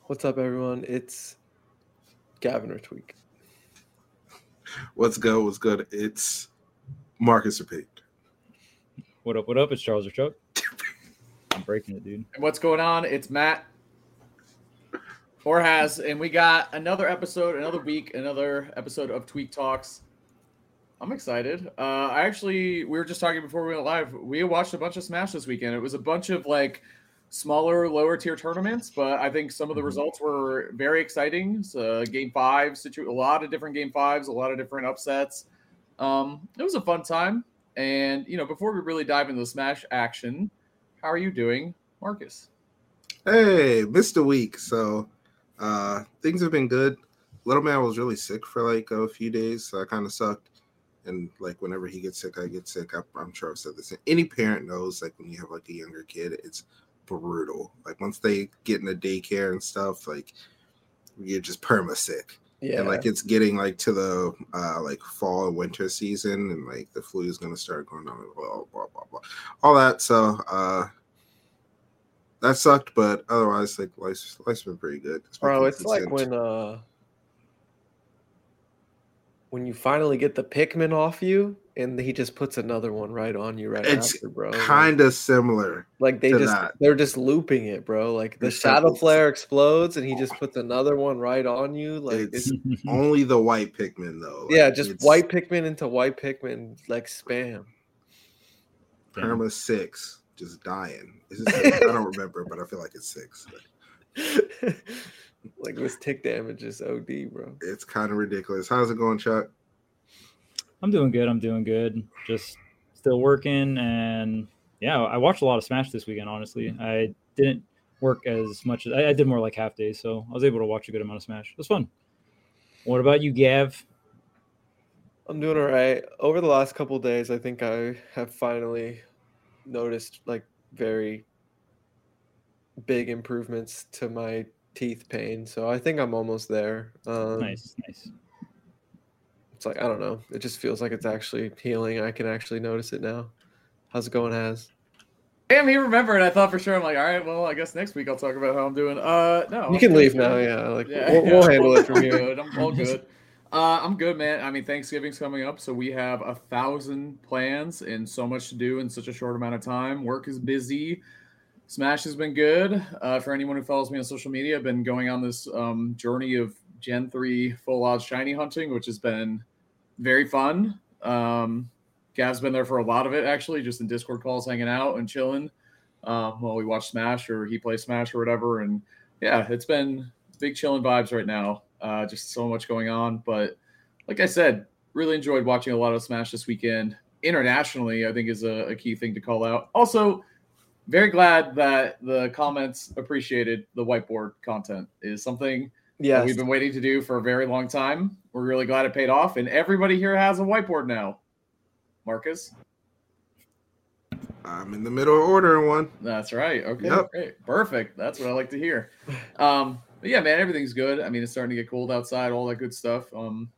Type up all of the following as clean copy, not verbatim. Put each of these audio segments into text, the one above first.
What's up, everyone? It's Gavin or Tweak. What's good? What's good? It's Marcus Repeat. What up? What up? It's Charles or Chuck. I'm breaking it, dude. And what's going on? It's Matt Orhaz, and we got another episode, another week, another episode of Tweak Talks. I'm excited. We were just talking before we went live. We watched a bunch of Smash this weekend. It was a bunch of smaller, lower tier tournaments, but I think some of the results were very exciting. So game five, a lot of different game fives, a lot of different upsets. It was a fun time. And, before we really dive into the Smash action, how are you doing, Marcus? Hey, missed a week. So things have been good. Little man was really sick for a few days, so I kind of sucked. And whenever he gets sick, I get sick. I'm sure I've said this. Any parent knows when you have a younger kid, it's brutal. Once they get into daycare and stuff, you're just perma sick. Yeah. And it's getting to the fall and winter season, and the flu is gonna start going on, blah blah blah blah, all that. So that sucked, but otherwise life's been pretty good. Bro, it's like when you finally get the Pikmin off you, and he just puts another one right on you after, bro. Kind of similar. They're just looping it, bro. The Shadow Flare explodes, and he just puts another one right on you. It's only the white Pikmin though. White Pikmin into white Pikmin, spam. Perma 6, just dying. Is it 6? I don't remember, but I feel like it's 6. This tick damage is OD, bro. It's kind of ridiculous. How's it going, Chuck? I'm doing good. Just still working, and I watched a lot of Smash this weekend. Honestly, I didn't work as much as I did more half days, so I was able to watch a good amount of Smash. It was fun. What about you, Gav? I'm doing all right. Over the last couple of days, I think I have finally noticed very big improvements to my teeth pain, so I think I'm almost there. Nice. It's I don't know. It just feels like it's actually healing. I can actually notice it now. How's it going, Haz? Damn, he remembered. I thought for sure. I'm all right, well, I guess next week I'll talk about how I'm doing. No. You can leave now, yeah. We'll handle it from here. I'm all good. I'm good, man. I mean, Thanksgiving's coming up, so we have 1,000 plans and so much to do in such a short amount of time. Work is busy. Smash has been good. For anyone who follows me on social media, I've been going on this journey of Gen 3 full odds shiny hunting, which has been very fun. Gav's been there for a lot of it, actually, just in Discord calls, hanging out and chilling while we watch Smash or he plays Smash or whatever. And it's been big chilling vibes right now. Just so much going on. But like I said, really enjoyed watching a lot of Smash this weekend. Internationally, I think is a key thing to call out. Also, very glad that the comments appreciated the whiteboard content. It is something that we've been waiting to do for a very long time. We're really glad it paid off, and everybody here has a whiteboard now. Marcus? I'm in the middle of ordering one. That's right. Okay, yep. Great. Perfect. That's what I like to hear. But yeah, man, everything's good. I mean, it's starting to get cold outside, all that good stuff.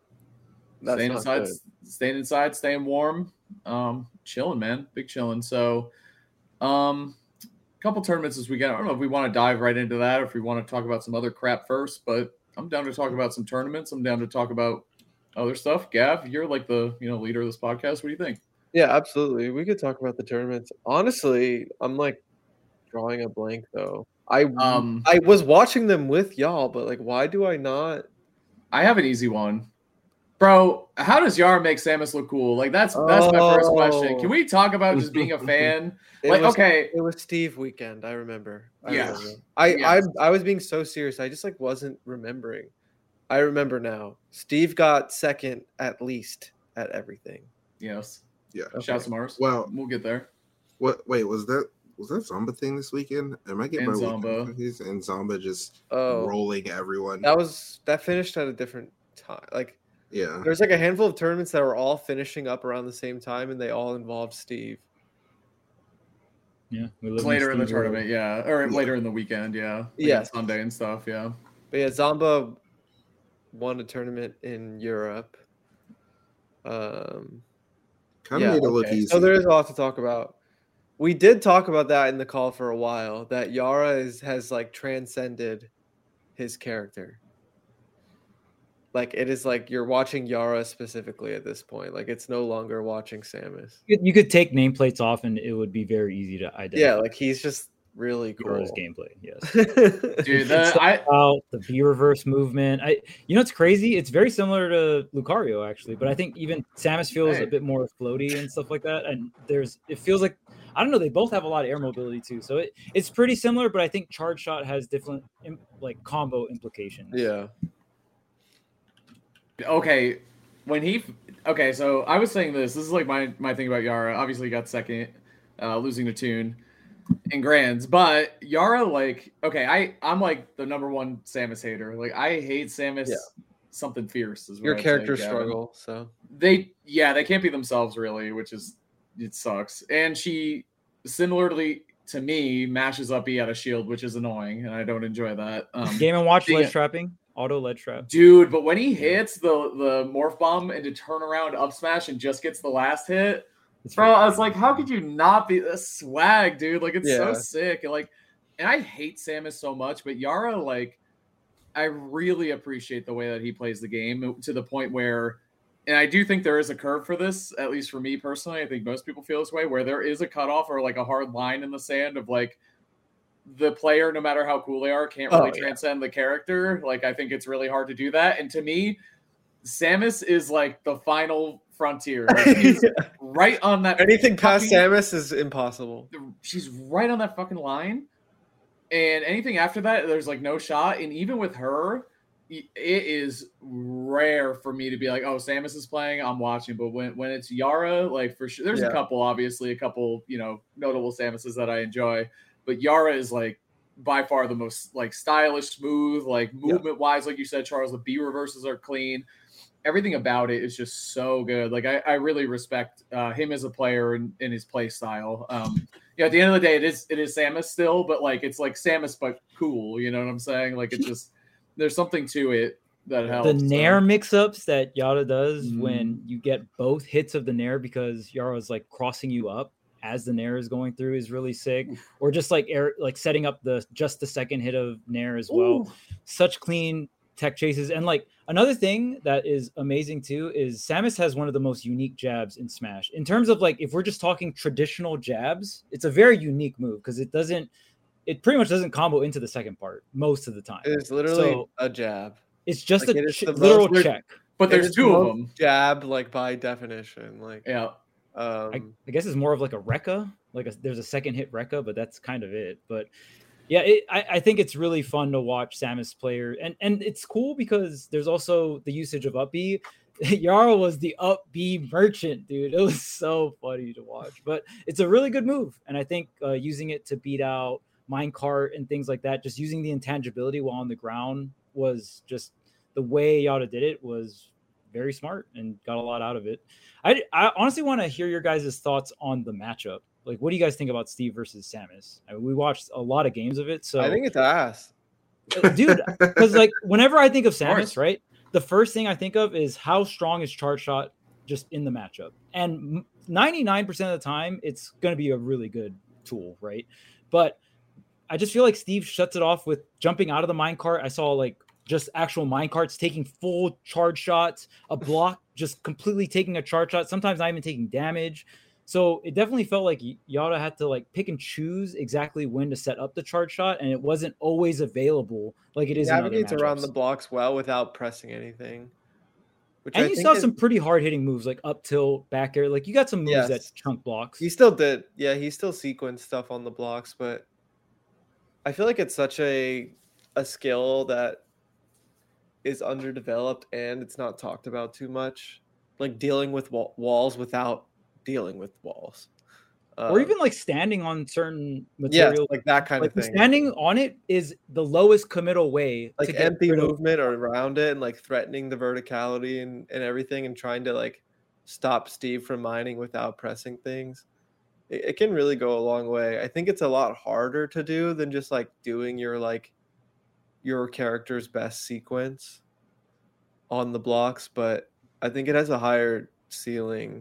Staying inside, staying warm, chilling, man. Big chilling. So, couple tournaments this weekend. I don't know if we want to dive right into that or if we want to talk about some other crap first, but I'm down to talk about some tournaments. I'm down to talk about other stuff. Gav, you're the leader of this podcast. What do you think? Yeah, absolutely. We could talk about the tournaments. Honestly, I'm drawing a blank though. I was watching them with y'all, but why do I not? I have an easy one. Bro, how does Yara make Samus look cool? That's my first question. Can we talk about just being a fan? It was Steve weekend. I remember. I was being so serious. I just wasn't remembering. I remember now. Steve got second at least at everything. Yes. Yeah. Okay. Shouts to Mars. Well, we'll get there. What? Wait, was that Zomba thing this weekend? Am I getting my Zomba and Zomba just rolling everyone? That finished at a different time. Yeah. There's a handful of tournaments that were all finishing up around the same time, and they all involved Steve. Yeah, later in the tournament, later in the weekend, Sunday and stuff, yeah. But Zomba won a tournament in Europe. Kind of made it look easy. So there is a lot to talk about. We did talk about that in the call for a while. That Yara has transcended his character. Like it is like you're watching Yara specifically at this point. Like it's no longer watching Samus. You could take nameplates off, and it would be very easy to identify. Yeah, like he's just really Yara's cool. gameplay. Yes, Dude, the B reverse movement. It's crazy. It's very similar to Lucario actually, but I think even Samus feels a bit more floaty and stuff like that. And it feels like, I don't know, they both have a lot of air mobility too, so it's pretty similar. But I think Charge Shot has different like combo implications. Yeah. Okay, so I was saying this is like my thing about Yara. Obviously he got second, losing to Toon in Grands, but Yara, like, okay, I'm like the number one Samus hater. Like I hate Samus something fierce is what Your I'd character say, struggle, so they can't be themselves really, it sucks. And she similarly to me mashes up E out of shield, which is annoying, and I don't enjoy that. Game and Watch ledge trapping. Auto ledge trap. Dude, but when he hits the morph bomb and to turn around up smash and just gets the last hit, bro, I was like, how could you not be a swag, dude? Like, it's so sick. And I hate Samus so much, but Yara, like, I really appreciate the way that he plays the game to the point where, and I do think there is a curve for this, at least for me personally. I think most people feel this way, where there is a cutoff or like a hard line in the sand of like, the player, no matter how cool they are, can't really transcend the character. Like, I think it's really hard to do that. And to me, Samus is like the final frontier. Like, she's right on that. Anything past Samus is impossible. She's right on that fucking line. And anything after that, there's like no shot. And even with her, it is rare for me to be like, oh, Samus is playing, I'm watching. But when it's Yara, like for sure, there's a couple notable Samuses that I enjoy. But Yara is like by far the most like stylish, smooth, like movement wise, like you said, Charles. The B reverses are clean. Everything about it is just so good. Like I really respect him as a player and his play style. At the end of the day, it is Samus still, but like it's like Samus but cool. You know what I'm saying? Like it's just there's something to it that helps. The Nair mix-ups that Yara does when you get both hits of the Nair because Yara's like crossing you up as the Nair is going through is really sick. Or just like setting up the second hit of Nair as well. Ooh. Such clean tech chases. And like another thing that is amazing too is Samus has one of the most unique jabs in Smash. In terms of like, if we're just talking traditional jabs, it's a very unique move because it pretty much doesn't combo into the second part most of the time. It's literally a jab. It's just like a literal check. But there's two of them. Jab, like by definition. Like I guess it's more of like a Rekka. There's a second hit Rekka, but that's kind of it. But yeah, I think it's really fun to watch Samus player, and it's cool because there's also the usage of up B. Yara was the up B merchant, dude. It was so funny to watch, but it's a really good move, and I think using it to beat out minecart and things like that, just using the intangibility while on the ground was just the way Yara did it was very smart and got a lot out of it. I honestly want to hear your guys' thoughts on the matchup. Like, what do you guys think about Steve versus Samus? I mean, we watched a lot of games of it, so I think it's ass, dude. Because like, whenever I think of Samus, right, the first thing I think of is how strong is Charge Shot just in the matchup, and 99% of the time, it's going to be a really good tool, right? But I just feel like Steve shuts it off with jumping out of the minecart. I saw like just actual minecarts taking full charge shots, a block just completely taking a charge shot, sometimes not even taking damage. So it definitely felt like Yara had to like pick and choose exactly when to set up the charge shot, and it wasn't always available like it is. Navigates around the blocks well without pressing anything. And you saw some pretty hard hitting moves like up tilt, back air. Like you got some moves that chunk blocks. He still did. Yeah, he still sequenced stuff on the blocks, but I feel like it's such a skill that is underdeveloped and it's not talked about too much. Like dealing with walls without dealing with walls. Or even like standing on certain material. Yeah, like that kind of thing. Standing on it is the lowest committal way. Like to empty movement or around it and like threatening the verticality and everything and trying to like stop Steve from mining without pressing things. It can really go a long way. I think it's a lot harder to do than just like doing your character's best sequence on the blocks, but I think it has a higher ceiling.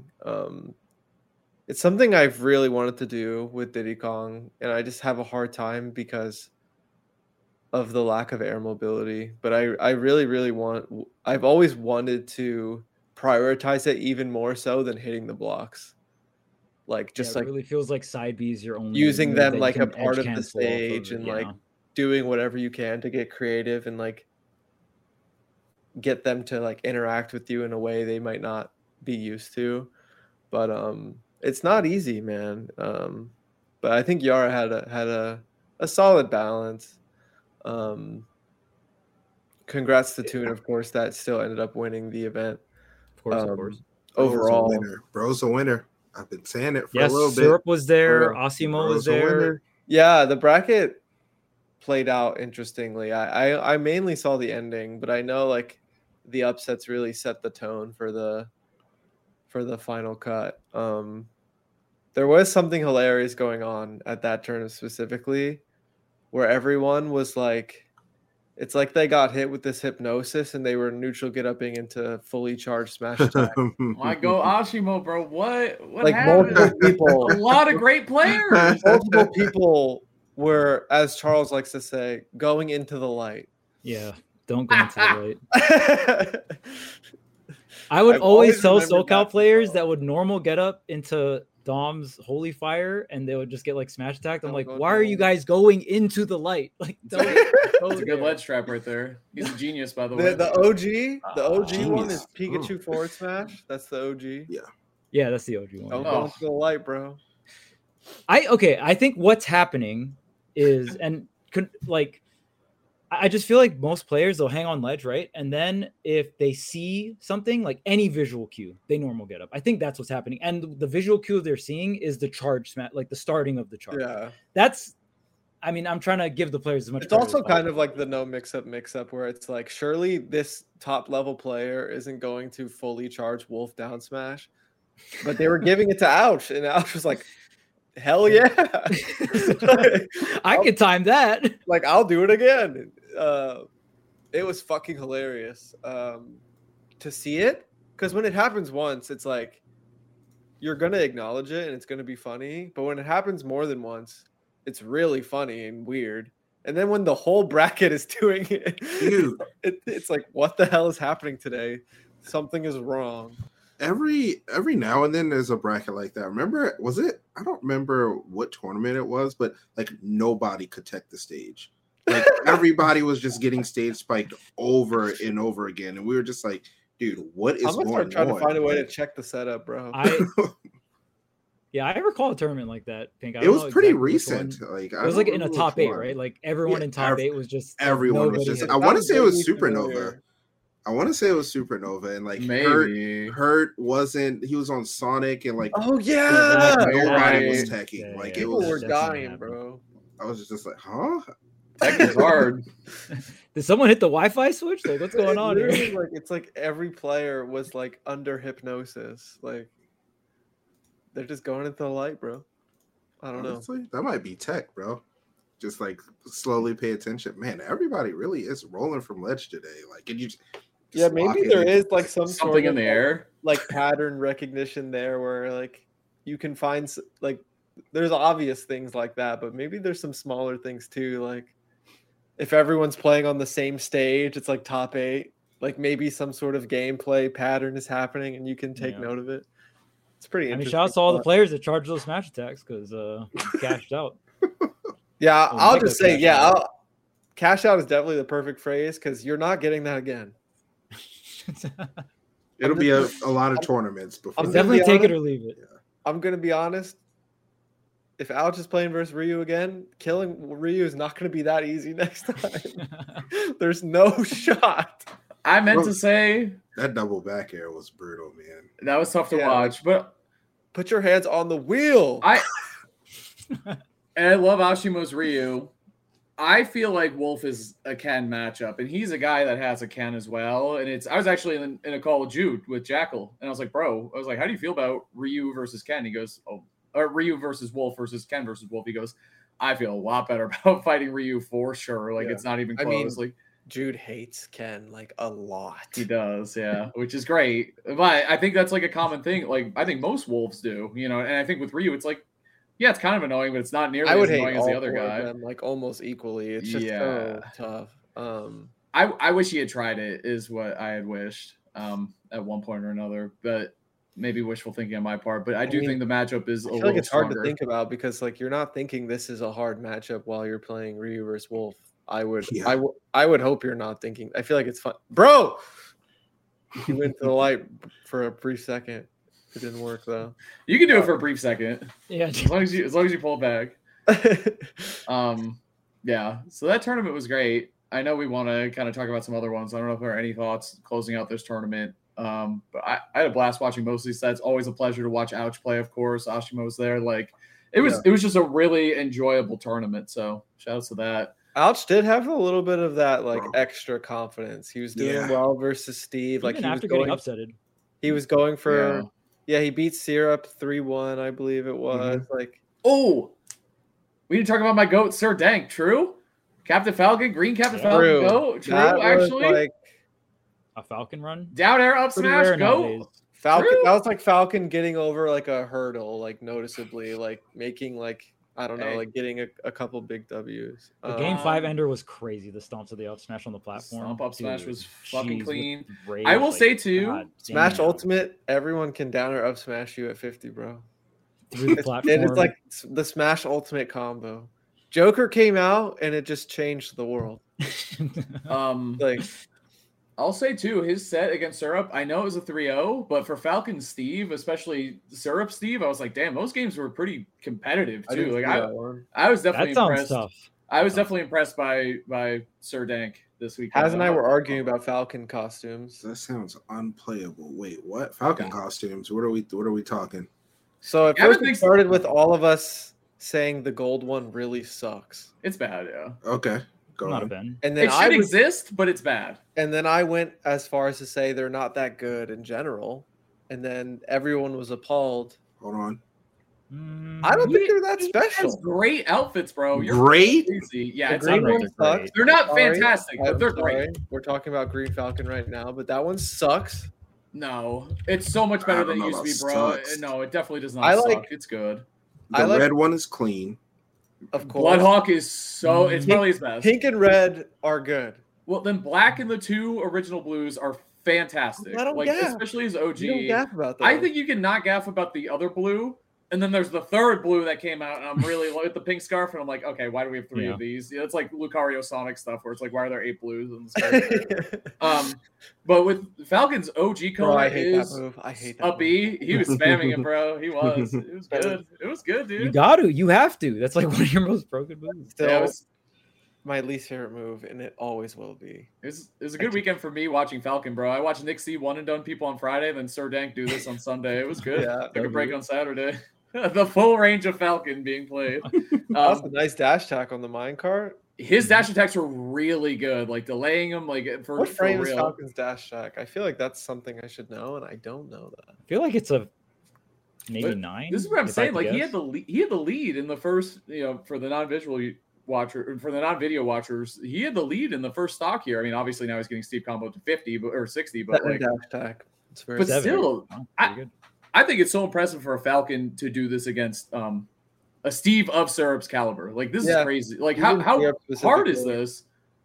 It's something I've really wanted to do with Diddy Kong, and I just have a hard time because of the lack of air mobility, but I really I've always wanted to prioritize it even more so than hitting the blocks. Like just it like really feels like side B is your only using move them that you like a can part edge of the cancel off of stage it, and yeah. like doing whatever you can to get creative and like get them to like interact with you in a way they might not be used to. But it's not easy, man. But I think Yara had a solid balance. Congrats to Toon, of course, that still ended up winning the event. Of course, of course. Overall, Bro's a winner. I've been saying it for a Yes, little bit. Syrup was there. Bro, Asimo was Bro's a there. winner. yeah, the bracket played out interestingly. I mainly saw the ending, but I know like the upsets really set the tone for the final cut. There was something hilarious going on at that tournament specifically, where everyone was like, it's like they got hit with this hypnosis and they were neutral get upping into fully charged smash attack. Why go Ashimo, bro? What Like happened? multiple people, A lot of great players. multiple people were, as Charles likes to say, going into the light. Yeah, don't go into the light. I would I've always always tell remembered SoCal that players from that would normal get up into Dom's Holy Fire and they would just get like smash attacked. I'm Don't like, go why to are the you light. guys going into the light? Like, don't go That's a good there. ledge trap right there. He's a genius, by the way. The OG one Genius. is Pikachu forward smash. That's the OG. Yeah, that's the OG one. Don't yeah. go into the light, bro. I think what's happening is I just feel like most players they'll hang on ledge, right? And then if they see something like any visual cue, they normal get up. I think that's what's happening. And the visual cue they're seeing is the charge smash, like the starting of the charge. Yeah. I'm trying to give the players as much. It's also kind of like the no mix up where it's like, surely this top level player isn't going to fully charge Wolf down smash. But they were giving it to Ouch, and Ouch was like, hell yeah. I could time that. Like, I'll do it again. It was fucking hilarious to see it, because when it happens once, it's like you're gonna acknowledge it and it's gonna be funny. But when it happens more than once, it's really funny and weird. And then when the whole bracket is doing it, Dude. it's like, what the hell is happening today? Something is wrong. Every now and then there's a bracket like that. Remember, was it? I don't remember what tournament it was, but like nobody could tech the stage. Like everybody was just getting stage spiked over and over again, and we were just like, "Dude, what is I'm gonna going start trying on?" to find a way to Like, check the setup, bro. I recall a tournament like that. Pink. I it don't was know pretty exactly which one. recent. Like It was like in a top 8, right? Like everyone in top 8 was just everyone was nobody just. hit. I want to Sounds say it was vaguely Supernova. familiar. I want to say it was Supernova, and like Maybe. Hurt wasn't. He was on Sonic, and like Oh yeah, that- nobody was right. teching. Yeah, Like yeah. it People was. were That's not dying, happening. bro. I was just like, huh? Tech is hard. Did someone hit the Wi-Fi switch? Like, what's going It on literally, here? like, it's like every player was like under hypnosis. Like they're just going into the light, bro. I don't know. Honestly, that might be tech, bro. Just like slowly pay attention. Man, everybody really is rolling from ledge today. Like, can you just Yeah, lock maybe it there in? is like some sort Something of in the like, air. like pattern recognition there, where like you can find like there's obvious things like that, but maybe there's some smaller things too. Like if everyone's playing on the same stage, it's like top 8. Like maybe some sort of gameplay pattern is happening, and you can take Yeah. note of it. It's pretty I mean, interesting. shout out to all the players that charged those smash attacks because cashed out. Yeah, Oh, I'll mega just say, cash yeah, out. cash out is definitely the perfect phrase because you're not getting that again. It'll be a lot of tournaments before. I'm It's gonna definitely be take it honest. or leave it. I'm gonna be honest. If Alex is playing versus Ryu again, killing Ryu is not gonna be that easy next time. There's no shot. I meant Bro. to say That double back air was brutal, man. that was tough to Yeah. watch, but Put your hands on the wheel. and I love Ashimo's Ryu. I feel like Wolf is a Ken matchup, and he's a guy that has a Ken as well. And I was actually in a call with Jude with Jackal, and I was like, bro, how do you feel about Ryu versus Ken? He goes, or Ryu versus Wolf versus Ken versus Wolf. He goes, I feel a lot better about fighting Ryu for sure. Like Yeah. it's not even I mean, close. Like Jude hates Ken like a lot. he does, yeah, which is great. But I think that's like a common thing. Like I think most Wolves do, and I think with Ryu, it's like Yeah, it's kind of annoying, but it's not nearly I would as hate annoying as all the other four of guy. them, like almost equally. It's just Yeah. so tough. I wish he had tried it, is what I had wished at one point or another, but maybe wishful thinking on my part. But I do think the matchup is I a feel little like it's stronger. hard to think about because like you're not thinking this is a hard matchup while you're playing Ryu versus Wolf. I would hope you're not thinking. I feel like it's fun, bro. You went to the light for a brief second. It didn't work though. You can do it for a brief second. Yeah. As long as you pull it back. Yeah. So that tournament was great. I know we want to kind of talk about some other ones. I don't know if there are any thoughts closing out this tournament. But I had a blast watching most of these sets. Always a pleasure to watch Ouch play, of course. Ashimo's there. Like it was just a really enjoyable tournament. So shout out to that. Ouch did have a little bit of that like extra confidence. He was doing well versus Steve. Even like after getting upsetted. He was going for he beat Syrup 3-1, I believe it was. Like we need to talk about my GOAT, Sir Dank. True? Captain Falcon, Green Captain Falcon, GOAT. True, actually. Like a Falcon run? Down air up smash, GOAT. Falcon, that was like Falcon getting over like a hurdle, like noticeably, like making like I don't know, like getting a couple big W's. The game 5 ender was crazy. The stomps of the up smash on the platform. Stomp up smash was fucking clean. Rage, I will say too, Smash Ultimate, everyone can down or up smash you at 50, bro. Through the platform. And it's like the Smash Ultimate combo. Joker came out and it just changed the world. Like I'll say too, his set against Syrup, I know it was a 3-0, but for Falcon Steve, especially Syrup Steve, I was like, damn, those games were pretty competitive too. Like I was definitely impressed. Tough. I was definitely impressed by Sir Dank this weekend. Haz and I were arguing about Falcon costumes. That sounds unplayable. Wait, what? Falcon costumes? What are we talking? So at first it started with all of us saying the gold one really sucks. It's bad, yeah. Okay. Not a Ben. And then it should exist, but it's bad. And then I went as far as to say they're not that good in general. And then everyone was appalled. Hold on. I don't think they're that special. Great outfits, bro. You're great. Crazy. Yeah, it's green one sucks. They're not fantastic, but they're great. We're talking about Green Falcon right now, but that one sucks. No, it's so much better than it used to be, bro. Sucks. No, it definitely does not suck. It's good. The red one is clean. Of course. Bloodhawk is so it's probably his best. Pink and red are good. Well, then black and the 2 original blues are fantastic. I don't like gaff. especially as OG. You don't gaff about that. I think you can not gaff about the other blue. And then there's the third blue that came out, and I'm really with the pink scarf, and I'm like, okay, why do we have 3 of these? It's like Lucario Sonic stuff, where it's like, why are there 8 blues in the scarf? But with Falcon's OG color I hate that move. I hate that a B. He was spamming it, bro. He was. It was good. It was good, dude. You got to. You have to. That's like one of your most broken moves. Still, it was my least favorite move, and it always will be. It was a good weekend for me watching Falcon, bro. I watched Nick C one and done people on Friday, then Sir Dank do this on Sunday. It was good. Took a break on Saturday. The full range of Falcon being played. That was a nice dash attack on the minecart. His dash attacks were really good, like delaying them. Like for what frame is real. Falcon's dash attack? I feel like that's something I should know, and I don't know that. I feel like it's a maybe 9. This is what I'm saying. Like he had the lead in the first, for the non-visual watcher, for the non-video watchers, he had the lead in the first stock here. I mean, obviously now he's getting Steve combo to 50 or 60, but like dash attack. It's very still, I think it's so impressive for a Falcon to do this against a Steve of Syrup's caliber. Like this is crazy. Like how hard is this?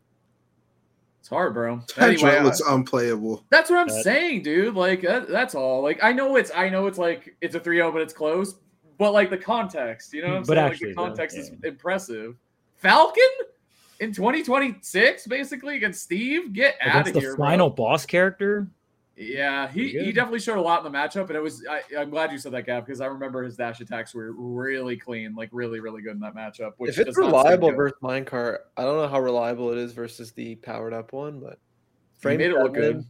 It's hard, bro. Anyway, looks unplayable. That's what I'm saying, dude. Like that's all. Like I know it's like it's a 3-0, but it's close. But like the context, you know what I'm saying? Actually, like the context is impressive. Falcon in 2026, basically against Steve. Get out of here. The final boss character. Yeah, he definitely showed a lot in the matchup, and it was. I'm glad you said that, Gav, because I remember his dash attacks were really clean, like really, really good in that matchup. Which if it's reliable versus minecart, I don't know how reliable it is versus the powered up one, but he made it look good.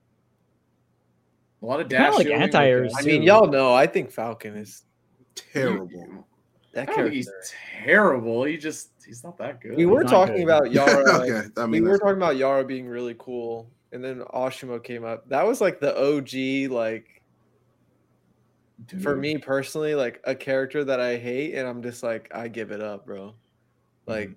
A lot of dash, like anti-airs. I mean, y'all know. I think Falcon is terrible. I don't think he's terrible. He's not that good. We were talking about Yara. We were talking about Yara being really cool. And then Ashimo came up. That was like the OG, like, dude. For me personally, like a character that I hate, and I'm just like, I give it up, bro. Like,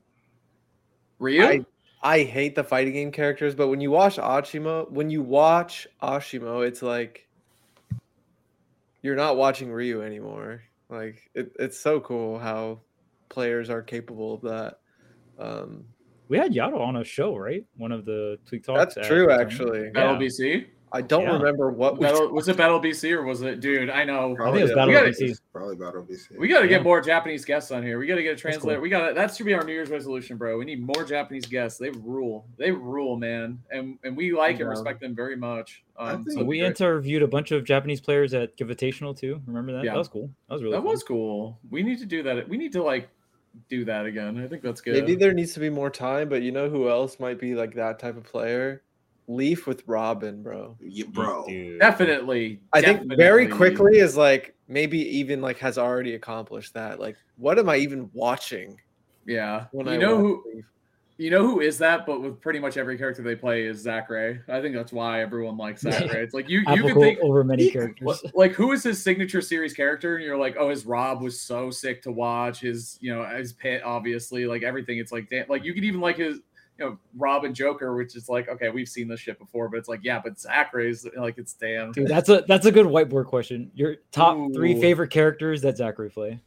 Ryu? I hate the fighting game characters, but when you watch Ashimo, it's like you're not watching Ryu anymore. Like it's so cool how players are capable of that. We had Yato on a show, right? One of the Tweak Talks. That's true, the actually. Battle Yeah. BC. I don't Yeah. remember what Was it Battle BC or was it, dude? I know. I think it was yeah. Battle We gotta- BC. Probably Battle BC. We got to Yeah. get more Japanese guests on here. We got to get a translator. cool. We got that should be our New Year's resolution, bro. We need more Japanese guests. They rule. They rule, man. And we like and Yeah. respect them very much. I think so We great. interviewed a bunch of Japanese players at Givitational too. Remember that? Yeah. That was cool. That was really That fun. was cool. We need to do that. We need to like do that again. I think that's good. Maybe there needs to be more time, but you know who else might be like that type of player? Leaf with Robin, bro. Yeah, bro. Dude. Definitely. I think very definitely. quickly is like maybe even like has already accomplished that. Like, what am I even watching Yeah. when You I know watch who? Leaf? You know who is that? But with pretty much every character they play is Zachary. I think that's why everyone likes Zachary. It's like you can Applicable think over many Yeah. characters. like who is his signature series character, and you're like, oh, his Rob was so sick to watch. His his Pit, obviously, like everything. It's like damn, like you could even like his Rob and Joker, which is like okay, we've seen this shit before, but it's like yeah, but Zachary's like it's damn. Dude, that's a good whiteboard question. Your top three Ooh. favorite characters that Zachary play.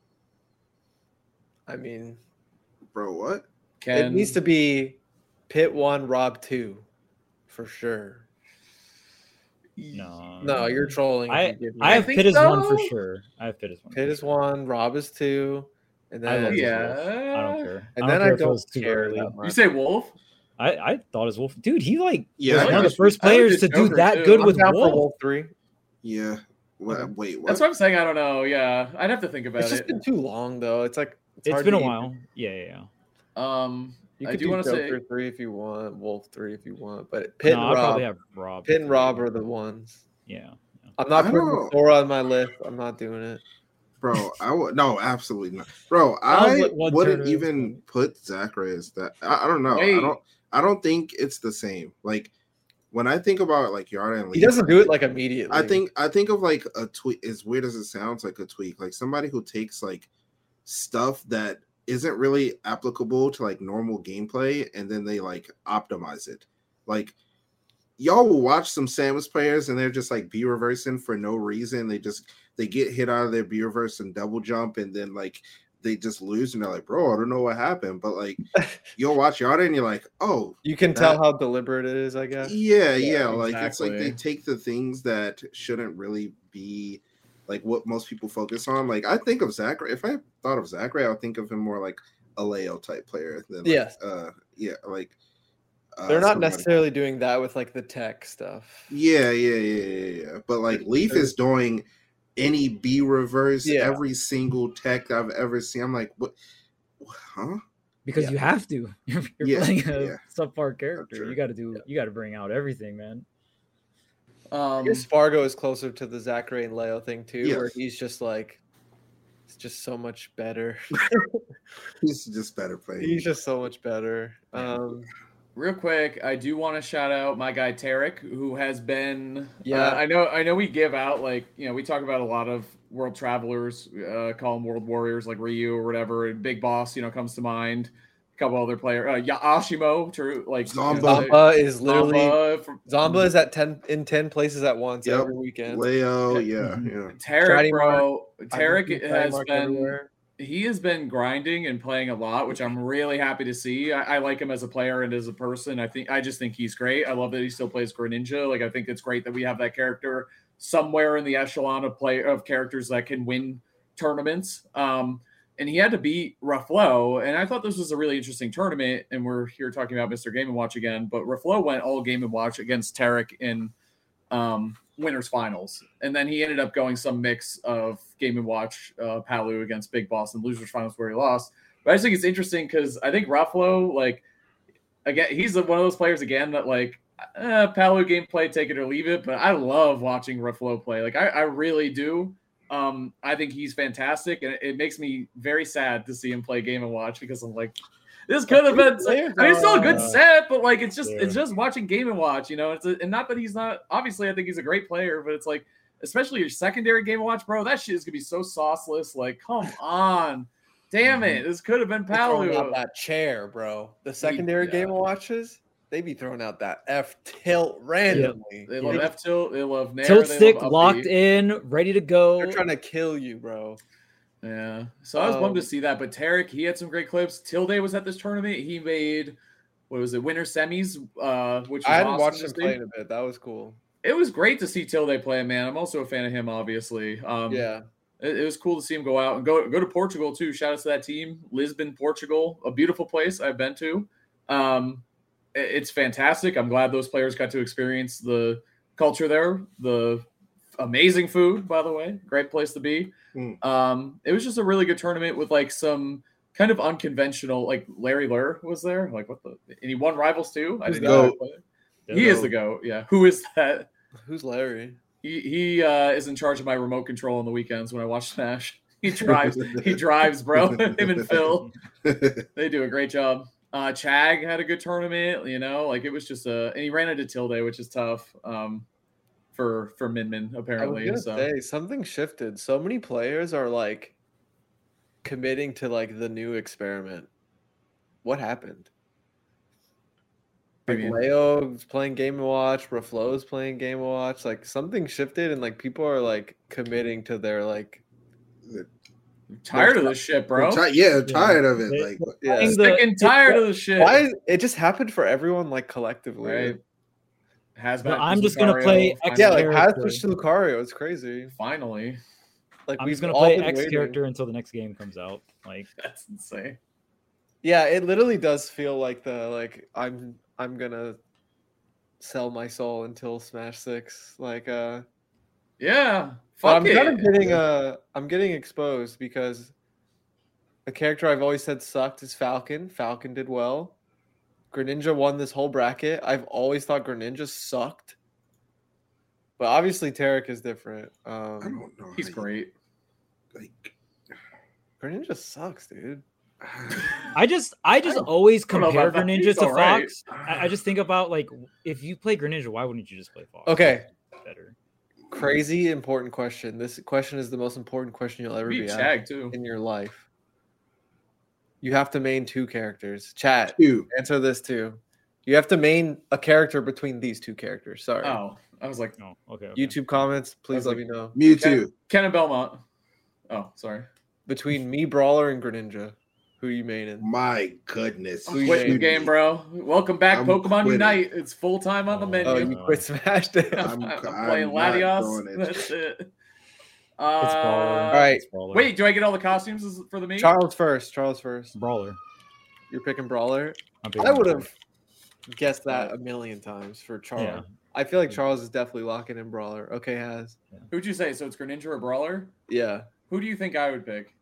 I mean, Bro, what? it needs to be Pit 1, Rob 2, for sure. No. No, you're trolling. if I you give me I that. have think Pit as one for so. sure. I have Pit as one. Pit for is sure. 1, Rob is 2, and I love then this Yeah. Wolf. I don't care. And I then don't care I if it don't was too care early. that much. You say Wolf? I thought his Wolf. Dude, he like Yeah, was I one of got the first you. I like players his to do Joker, that too. good I'm with down for Wolf. Wolf 3. Yeah. What? Okay. Wait, what? That's what I'm saying. I don't know. Yeah, I'd have to think about It's just it. been too long, though. It's like It's hard been to a even- while. Yeah. You I could do do wanna say- Joker 3 if you want, Wolf 3 if you want, but Pit No, and I'd Rob, probably have Rob. Pit and Rob are the ones. Yeah. I'm not I putting don't- Sora on my list. I'm not doing it. Bro, I would no, absolutely not. Bro, was I like one wouldn't turn even put Zachary as that. I don't know. Wait. I don't think it's the same. Like when I think about like Yara and He Leaf, doesn't do it like immediately. I think of like a tweak. As weird as it sounds, like a tweak, like somebody who takes like stuff that isn't really applicable to like normal gameplay, and then they like optimize it. Like y'all will watch some Samus players, and they're just like B reversing for no reason. They get hit out of their B reverse and double jump, and then like they just lose, and they're like, bro, I don't know what happened. But like you'll watch Yara, and you're like, oh. You can tell how deliberate it is, I guess. Yeah, like it's like they exactly. take the things that shouldn't really be like what most people focus on. Like I think of Zachary. If I thought of Zachary, I would think of him more like a Leo type player than like, Yes. like They're not somebody- necessarily doing that with like the tech stuff. Yeah. But like Leaf is doing any B reverse, Yeah. every single tech I've ever seen. I'm like, what? Huh? Because Yeah. you have to. You're Yeah, playing a yeah. subpar character. Sure. You got to You got to bring out everything, man. I guess Fargo is closer to the Zachary and Leo thing too, where Yes. he's just like, it's just so much better. He's just better playing. He's just so much better. Real quick, I do want to shout out my guy Tarek, who has been. Yeah. I know. We give out like we talk about a lot of world travelers, call them world warriors like Ryu or whatever. And Big Boss, comes to mind. A couple other players, Ashimo, true, like Zomba. Zomba is literally Zomba Zomba is at 10 places at once Yep. every weekend. Leo, yeah. Mhm. Tarek, Shiny bro. I Tarek can see has Mark been. everywhere. He has been grinding and playing a lot, which I'm really happy to see. I like him as a player and as a person. I just think he's great. I love that he still plays Greninja. Like I think it's great that we have that character somewhere in the echelon of characters that can win tournaments. And he had to beat Ruffalo, and I thought this was a really interesting tournament. And we're here talking about Mr. Game & Watch again, but Ruffalo went all Game & Watch against Tarek in winners finals, and then he ended up going some mix of Game & Watch Palu against Big Boss and losers finals where he lost. But I just think it's interesting because I think Ruffalo, like again, he's one of those players again that like Palu gameplay, take it or leave it. But I love watching Ruffalo play. Like I really do. I think he's fantastic, and it makes me very sad to see him play Game & Watch because I'm like, this could have been. I mean, it's still a good set, but like, it's just watching Game & Watch, and not that he's not. Obviously, I think he's a great player, but it's like, especially your secondary Game & Watch, bro. That shit is gonna be so sauceless. Like, come on, damn it, this could have been They're throwing out Palu. that chair, bro. The secondary yeah. Game of Watches, they be throwing out that F tilt randomly. They love F tilt. They love Nair. Tilt they stick love up locked B. in, ready to go. They're trying to kill you, bro. Yeah. So I was bummed to see that, but Tarek, he had some great clips. Tilde was at this tournament. He made, what was it, winter semis, which was I hadn't awesome watched to him see. play in a bit. That was cool. It was great to see Tilde play, man. I'm also a fan of him, obviously. Yeah. It was cool to see him go out and go to Portugal too. Shout out to that team, Lisbon, Portugal, a beautiful place I've been to. It's fantastic. I'm glad those players got to experience the culture there, the amazing food, by the way, great place to be. It was just a really good tournament with like some kind of unconventional, like Larry Lurr was there. Like what the, and he won Rivals too. I didn't know. He is the GOAT. Yeah. Who is that? Who's Larry? He is in charge of my remote control on the weekends when I watch Smash. He drives, bro. Him and Phil, they do a great job. Chag had a good tournament, you know, like it was just and he ran into Tilde, which is tough for Min Min apparently. I was gonna say something shifted. So many players are like committing to like the new experiment. What happened? Like Leo playing Game & Watch, Raflo's playing Game & Watch. Like something shifted, and like people are like committing to their like. Tired of this shit, bro. Tired of it. Like, sick and tired of this shit. Why it just happened for everyone like collectively? Right. I'm just gonna play X character. Has switched to Lucario. It's crazy. Finally. Like I'm just gonna play X character until the next game comes out. Like that's insane. Yeah, it literally does feel like the like I'm gonna sell my soul until Smash 6. Like yeah. I'm kind of getting I'm getting exposed because a character I've always said sucked is Falcon. Falcon did well. Greninja won this whole bracket. I've always thought Greninja sucked. But obviously Tarek is different. I don't know. He's great. Like Greninja sucks, dude. I just always compare Greninja to Fox. I just think about like if you play Greninja, why wouldn't you just play Fox? Okay. Better. Crazy important question. This question is the most important question you'll ever be asked in your life. You have to main 2 characters. Chat. Answer this too. You have to main a character between these 2 characters. Sorry. Oh, I was like, no. Okay. YouTube comments, please let me know. Mewtwo. Ken and Belmont. Oh, sorry. Between me, Brawler, and Greninja. Who you maining? My goodness. I'm quitting the game, bro. Welcome back, Pokemon Unite. It's full time on the menu. Oh, you quit Smash? I'm playing Latios. That's it. All right. Wait, do I get all the costumes for the meet? Charles first. Brawler. You're picking Brawler? I would have guessed that a million times for Charles. Yeah. I feel like Charles is definitely locking in Brawler. Okay, Has. Yeah. Who'd you say? So it's Greninja or Brawler? Yeah. Who do you think I would pick?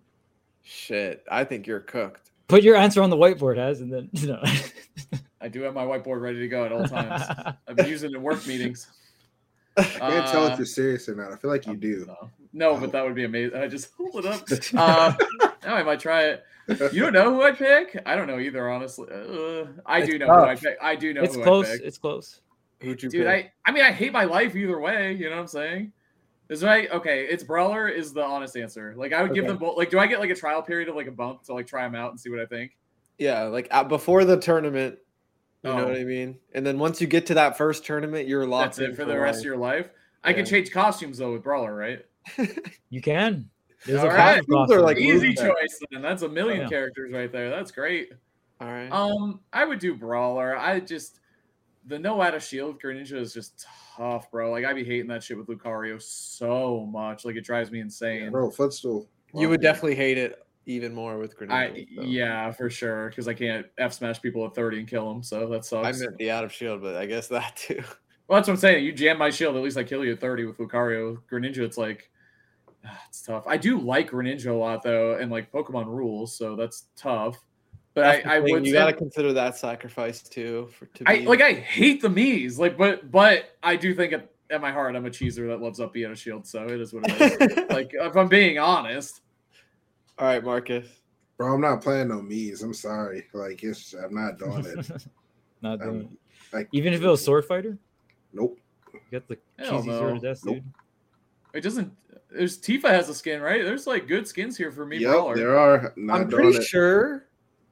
Shit, I think you're cooked. Put your answer on the whiteboard, Has, and then no. I do have my whiteboard ready to go at all times. I've been using it in work meetings. I can't tell if you're serious or not. I feel like you do. No, but that would be amazing. I just hold it up. Now I might try it. You don't know who I'd pick? I don't know either, honestly. I do know who I'd pick. I do know it's who close. I'd pick. It's close. Who'd you pick? I mean, I hate my life either way. You know what I'm saying? Is right? Okay, it's Brawler is the honest answer. Like I would give them both. Like, do I get like a trial period of like a month to like try them out and see what I think? Yeah, like before the tournament. You know what I mean? And then once you get to that first tournament, you're locked. That's it for the rest of your life. I can change costumes though with Brawler, right? You can. There's all right. Are like easy choice, then. That's a million characters right there. That's great. All right. I would do Brawler. The no out of shield Greninja is just tough, bro. Like I be hating that shit with Lucario so much. Like it drives me insane. Yeah, bro, footstool. You would deefully hate it even more with Greninja. Yeah, for sure. Because I can't F smash people at 30 and kill them. So that sucks. I meant the out of shield, but I guess that too. Well, that's what I'm saying. You jam my shield, at least I kill you at 30 with Lucario. Greninja, it's like it's tough. I do like Greninja a lot though, and like Pokemon rules, so that's tough. But I would. You gotta consider that sacrifice too. I hate the Miis, like, but I do think at my heart I'm a cheeser that loves up out of shield, so it is what it is. Like if I'm being honest. All right, Marcus. Bro, I'm not playing no Miis. I'm sorry. Like I'm not doing it. Not doing it. Like, even if it was Sword Fighter. Nope. You got the cheesy Sword of Death, dude. It doesn't. There's Tifa has a skin, right? There's like good skins here for me. Yep, there are. I'm pretty sure.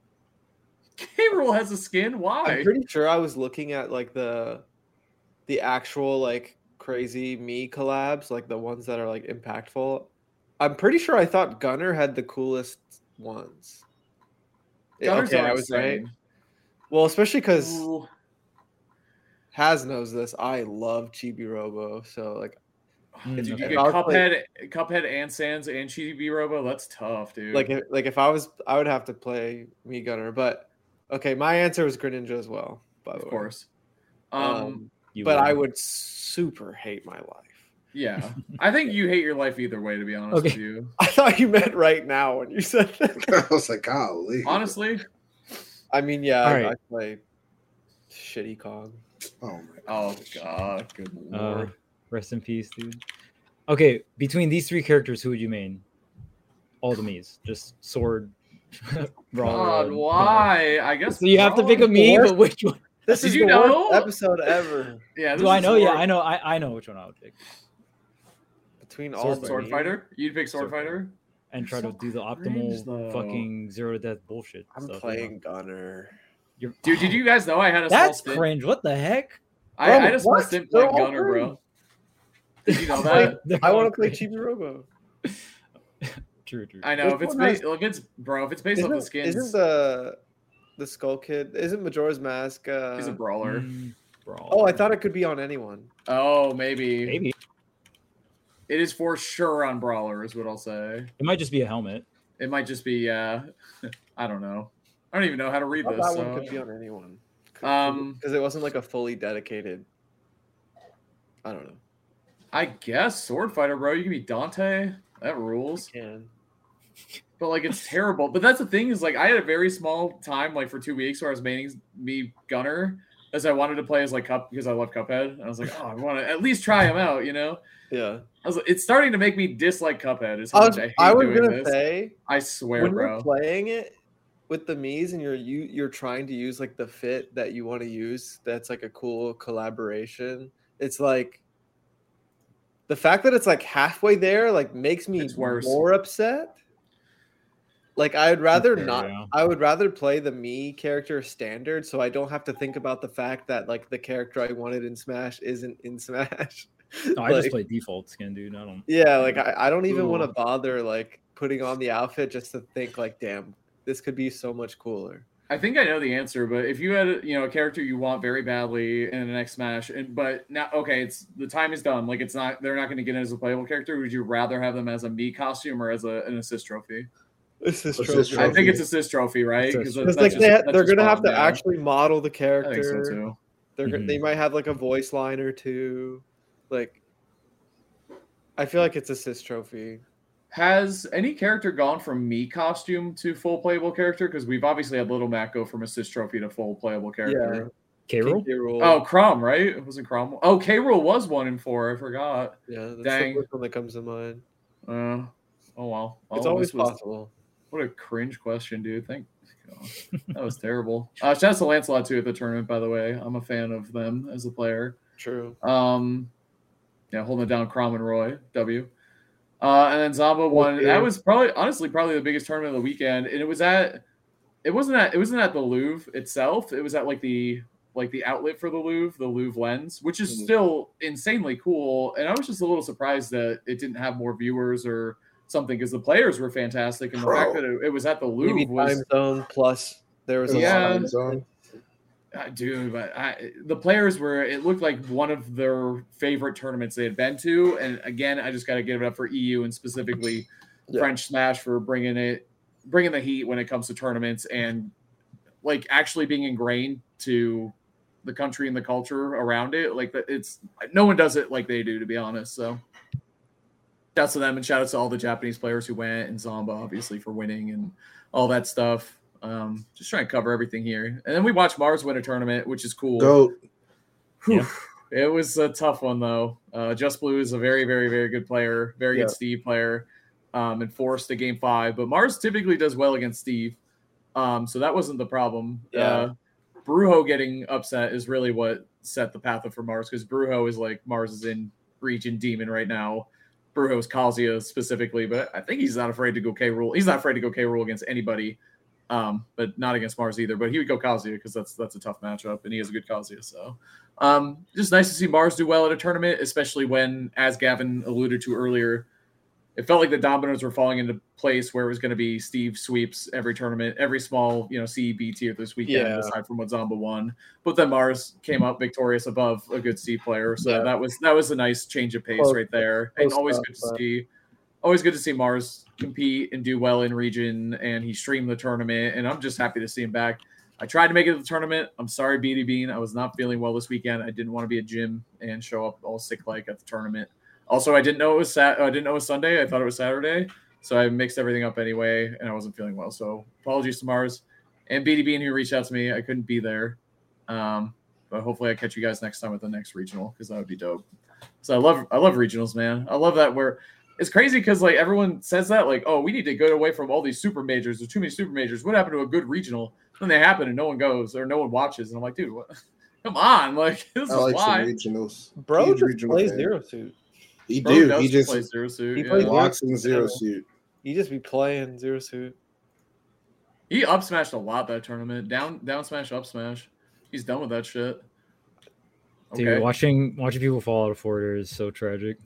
K-Rool has a skin. Why? I'm pretty sure I was looking at like the actual like crazy Mii collabs, like the ones that are like impactful. I'm pretty sure I thought Gunner had the coolest ones. Gunner's I was right. insane. Well, especially because Ooh. Haz knows this. I love Chibi Robo, so like, Dude, you okay. get I'll play- Cuphead and Sans and Chibi Robo. That's tough, dude. if I would have to play me Gunner, but okay, my answer was Greninja as well. By the of way, course. You but would. I would super hate my life. Yeah, I think you hate your life either way. To be honest with Okay. you, I thought you meant right now when you said that. I was like, golly. honestly. I mean, yeah, All I right. play shitty Kong. Oh my Oh God, good lord. Rest in peace, dude. Okay, between these three characters, who would you main? All the Miis, just Sword, Brawler. God, and why? I guess So you have to pick a Brawl- Mii, Worst- but which one? This Did is you the know? worst episode ever. Yeah, this Do I is know? Sword- Yeah, I know. I know which one I would pick, Between all the Sword Mii. Fighter. You'd pick Sword Sword Fighter. Fighter. and try so to do the cringe, optimal though. fucking zero to death bullshit. I'm stuff, playing Gunner. You're, Dude, did you guys know I had a small That's stint? cringe. What the heck? I had a Bro, small what? stint They're playing all Gunner, bro. cringe. Did you know I'm that? They're I all want to play cringe. Chibi Robo. True. I know. If Which it's one has- based, if it's based off the skins, Isn't the Skull Kid? Isn't Majora's Mask? he's a brawler. Brawl. Oh, I thought it could be on anyone. Oh, maybe. Maybe It is for sure on Brawler, is what I'll say. it might just be a helmet. It might just be, I don't know. I don't even know how to read I thought this. that one So. could be on anyone. Because it wasn't like a fully dedicated. I don't know. I guess Sword Fighter, bro. You can be Dante. That rules. Can. But like it's terrible. But that's the thing is like I had a very small time like for 2 weeks where I was maining me Gunner as I wanted to play as like Cup because I love Cuphead. And I was like, oh, I want to at least try him out, you know. Yeah. I was like, it's starting to make me dislike Cuphead. Is how much I hate I was doing gonna this. say I swear, when bro. you're playing it with the Miis and you're trying to use like the fit that you want to use, that's like a cool collaboration. It's like the fact that it's like halfway there like makes me It's worse. more upset. Like I'd rather fair, not. yeah. I would rather play the Mii character standard, so I don't have to think about the fact that like the character I wanted in Smash isn't in Smash. No, I just Like, play default skin, dude. I don't. yeah, like I don't even want to Ooh. bother like putting on the outfit just to think like, damn, this could be so much cooler. I think I know the answer, but if you had a character you want very badly in the next Smash, but now it's the time is done. Like they're not going to get it as a playable character. Would you rather have them as a Mii costume or as an assist trophy? Assist Assist trophy. I think it's assist trophy, right? Assist Because Because like they're gonna have to actually model the I think character. so too. They might have like a voice line or two. Like, I feel like it's assist trophy. Has any character gone from Mii costume to full playable character? Because we've obviously had Little Mac go from assist trophy to full playable character. K roll. K. Rool. Oh, Crom, right? It wasn't Crom. Oh, K. Rool was 1 and 4. I forgot. yeah, that's dang. the first one that comes to mind. Oh well. It's Oh, always this was- possible. What a cringe question, dude. Thank God. That was terrible. Shout out to Lancelot too at the tournament, by the way. I'm a fan of them as a player. True. Yeah, holding it down, Crom and Roy, W. And then Zamba won. Okay. That was probably the biggest tournament of the weekend. And it wasn't at the Louvre itself. It was at like the outlet for the Louvre Lens, which is still insanely cool. And I was just a little surprised that it didn't have more viewers or something because the players were fantastic. And the fact that it was at the Louvre Maybe was time zone plus there was a Yeah. lot Time zone. dude, but the players were. It looked like one of their favorite tournaments they had been to. And again, I just got to give it up for EU and specifically Yeah. French Smash for bringing the heat when it comes to tournaments and like actually being ingrained to the country and the culture around it. Like it's no one does it like they do, to be honest. So shouts to them and shout out to all the Japanese players who went and Zamba obviously for winning and all that stuff. Just trying to cover everything here. And then we watched Mars win a tournament, which is cool. Goat. Yeah. It was a tough one though. Just Blue is a very, very, very good player, very Yeah. good Steve player, and forced to game 5. But Mars typically does well against Steve. So that wasn't the problem. Yeah. Brujo getting upset is really what set the path up for Mars because Brujo is like Mars is in region demon right now. Brujo is Kazuya specifically, but I think he's not afraid to go K Rool. He's not afraid to go K Rool against anybody, but not against Mars either. But he would go Kazuya because that's a tough matchup, and he has a good Kazuya. So just nice to see Mars do well at a tournament, especially when, as Gavin alluded to earlier, it felt like the dominoes were falling into place where it was going to be Steve sweeps every tournament, every small, CEB tier this weekend, aside from what Zomba won. But then Mars came up victorious above a good Steve player. So that was a nice change of pace right there. And always good to see. Always good to see Mars compete and do well in region, and he streamed the tournament, and I'm just happy to see him back. I tried to make it to the tournament. I'm sorry, BD Bean. I was not feeling well this weekend. I didn't want to be at gym and show up all sick like at the tournament. Also, I didn't know it was I didn't know it was Sunday. I thought it was Saturday, so I mixed everything up anyway, and I wasn't feeling well. So apologies to Mars and BD Bean who reached out to me. I couldn't be there, but hopefully I catch you guys next time at the next regional because that would be dope. So I love regionals, man. I love that where. It's crazy because like everyone says that like, oh, we need to get away from all these super majors. There's too many super majors. What happened to a good regional when they happen and no one goes or no one watches? And I'm like, dude, what? Come on, like this is why. Regionals. Bro just plays Zero Suit. He just plays Zero Suit. He plays walks in Zero Suit. He just be playing Zero Suit. He up smashed a lot that tournament. Down smash, up smash. He's done with that shit. Okay. Dude, watching people fall out of Forder is so tragic.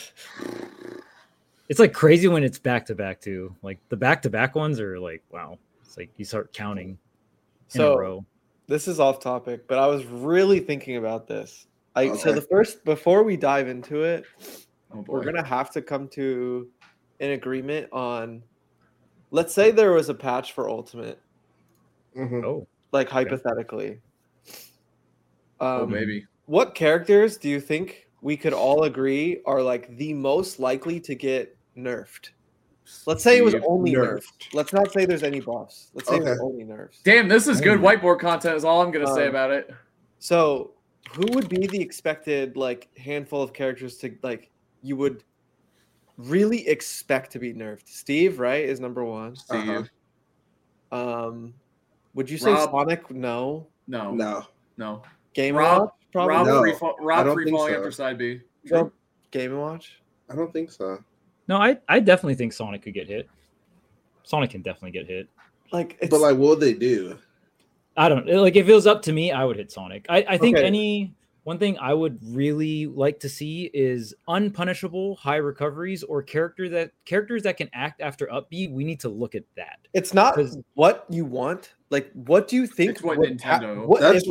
It's like crazy when it's back-to-back too. Like the back-to-back ones are like, wow. It's like you start counting in a row. This is off topic, but I was really thinking about this. So before we dive into it, we're going to have to come to an agreement on, let's say there was a patch for Ultimate. Mm-hmm. Oh. Like hypothetically. Maybe. What characters do you think we could all agree are like the most likely to get nerfed? Let's say it was only nerfed. Let's not say there's any buffs. Let's say it was only nerfs. Damn, this is good whiteboard content is all I'm going to say about it. So who would be the expected like handful of characters to like you would really expect to be nerfed? Steve, right, is number one. Steve. Would you say Sonic? No. Game Watch? Probably. Rob free falling so. After side B. Game & Watch? I don't think so. No, I definitely think Sonic could get hit. Sonic can definitely get hit. But what would they do? I don't like if it was up to me, I would hit Sonic. I think one thing I would really like to see is unpunishable high recoveries or characters that can act after up B. We need to look at that. It's not what you want. Like, what do you think? It's what Nintendo.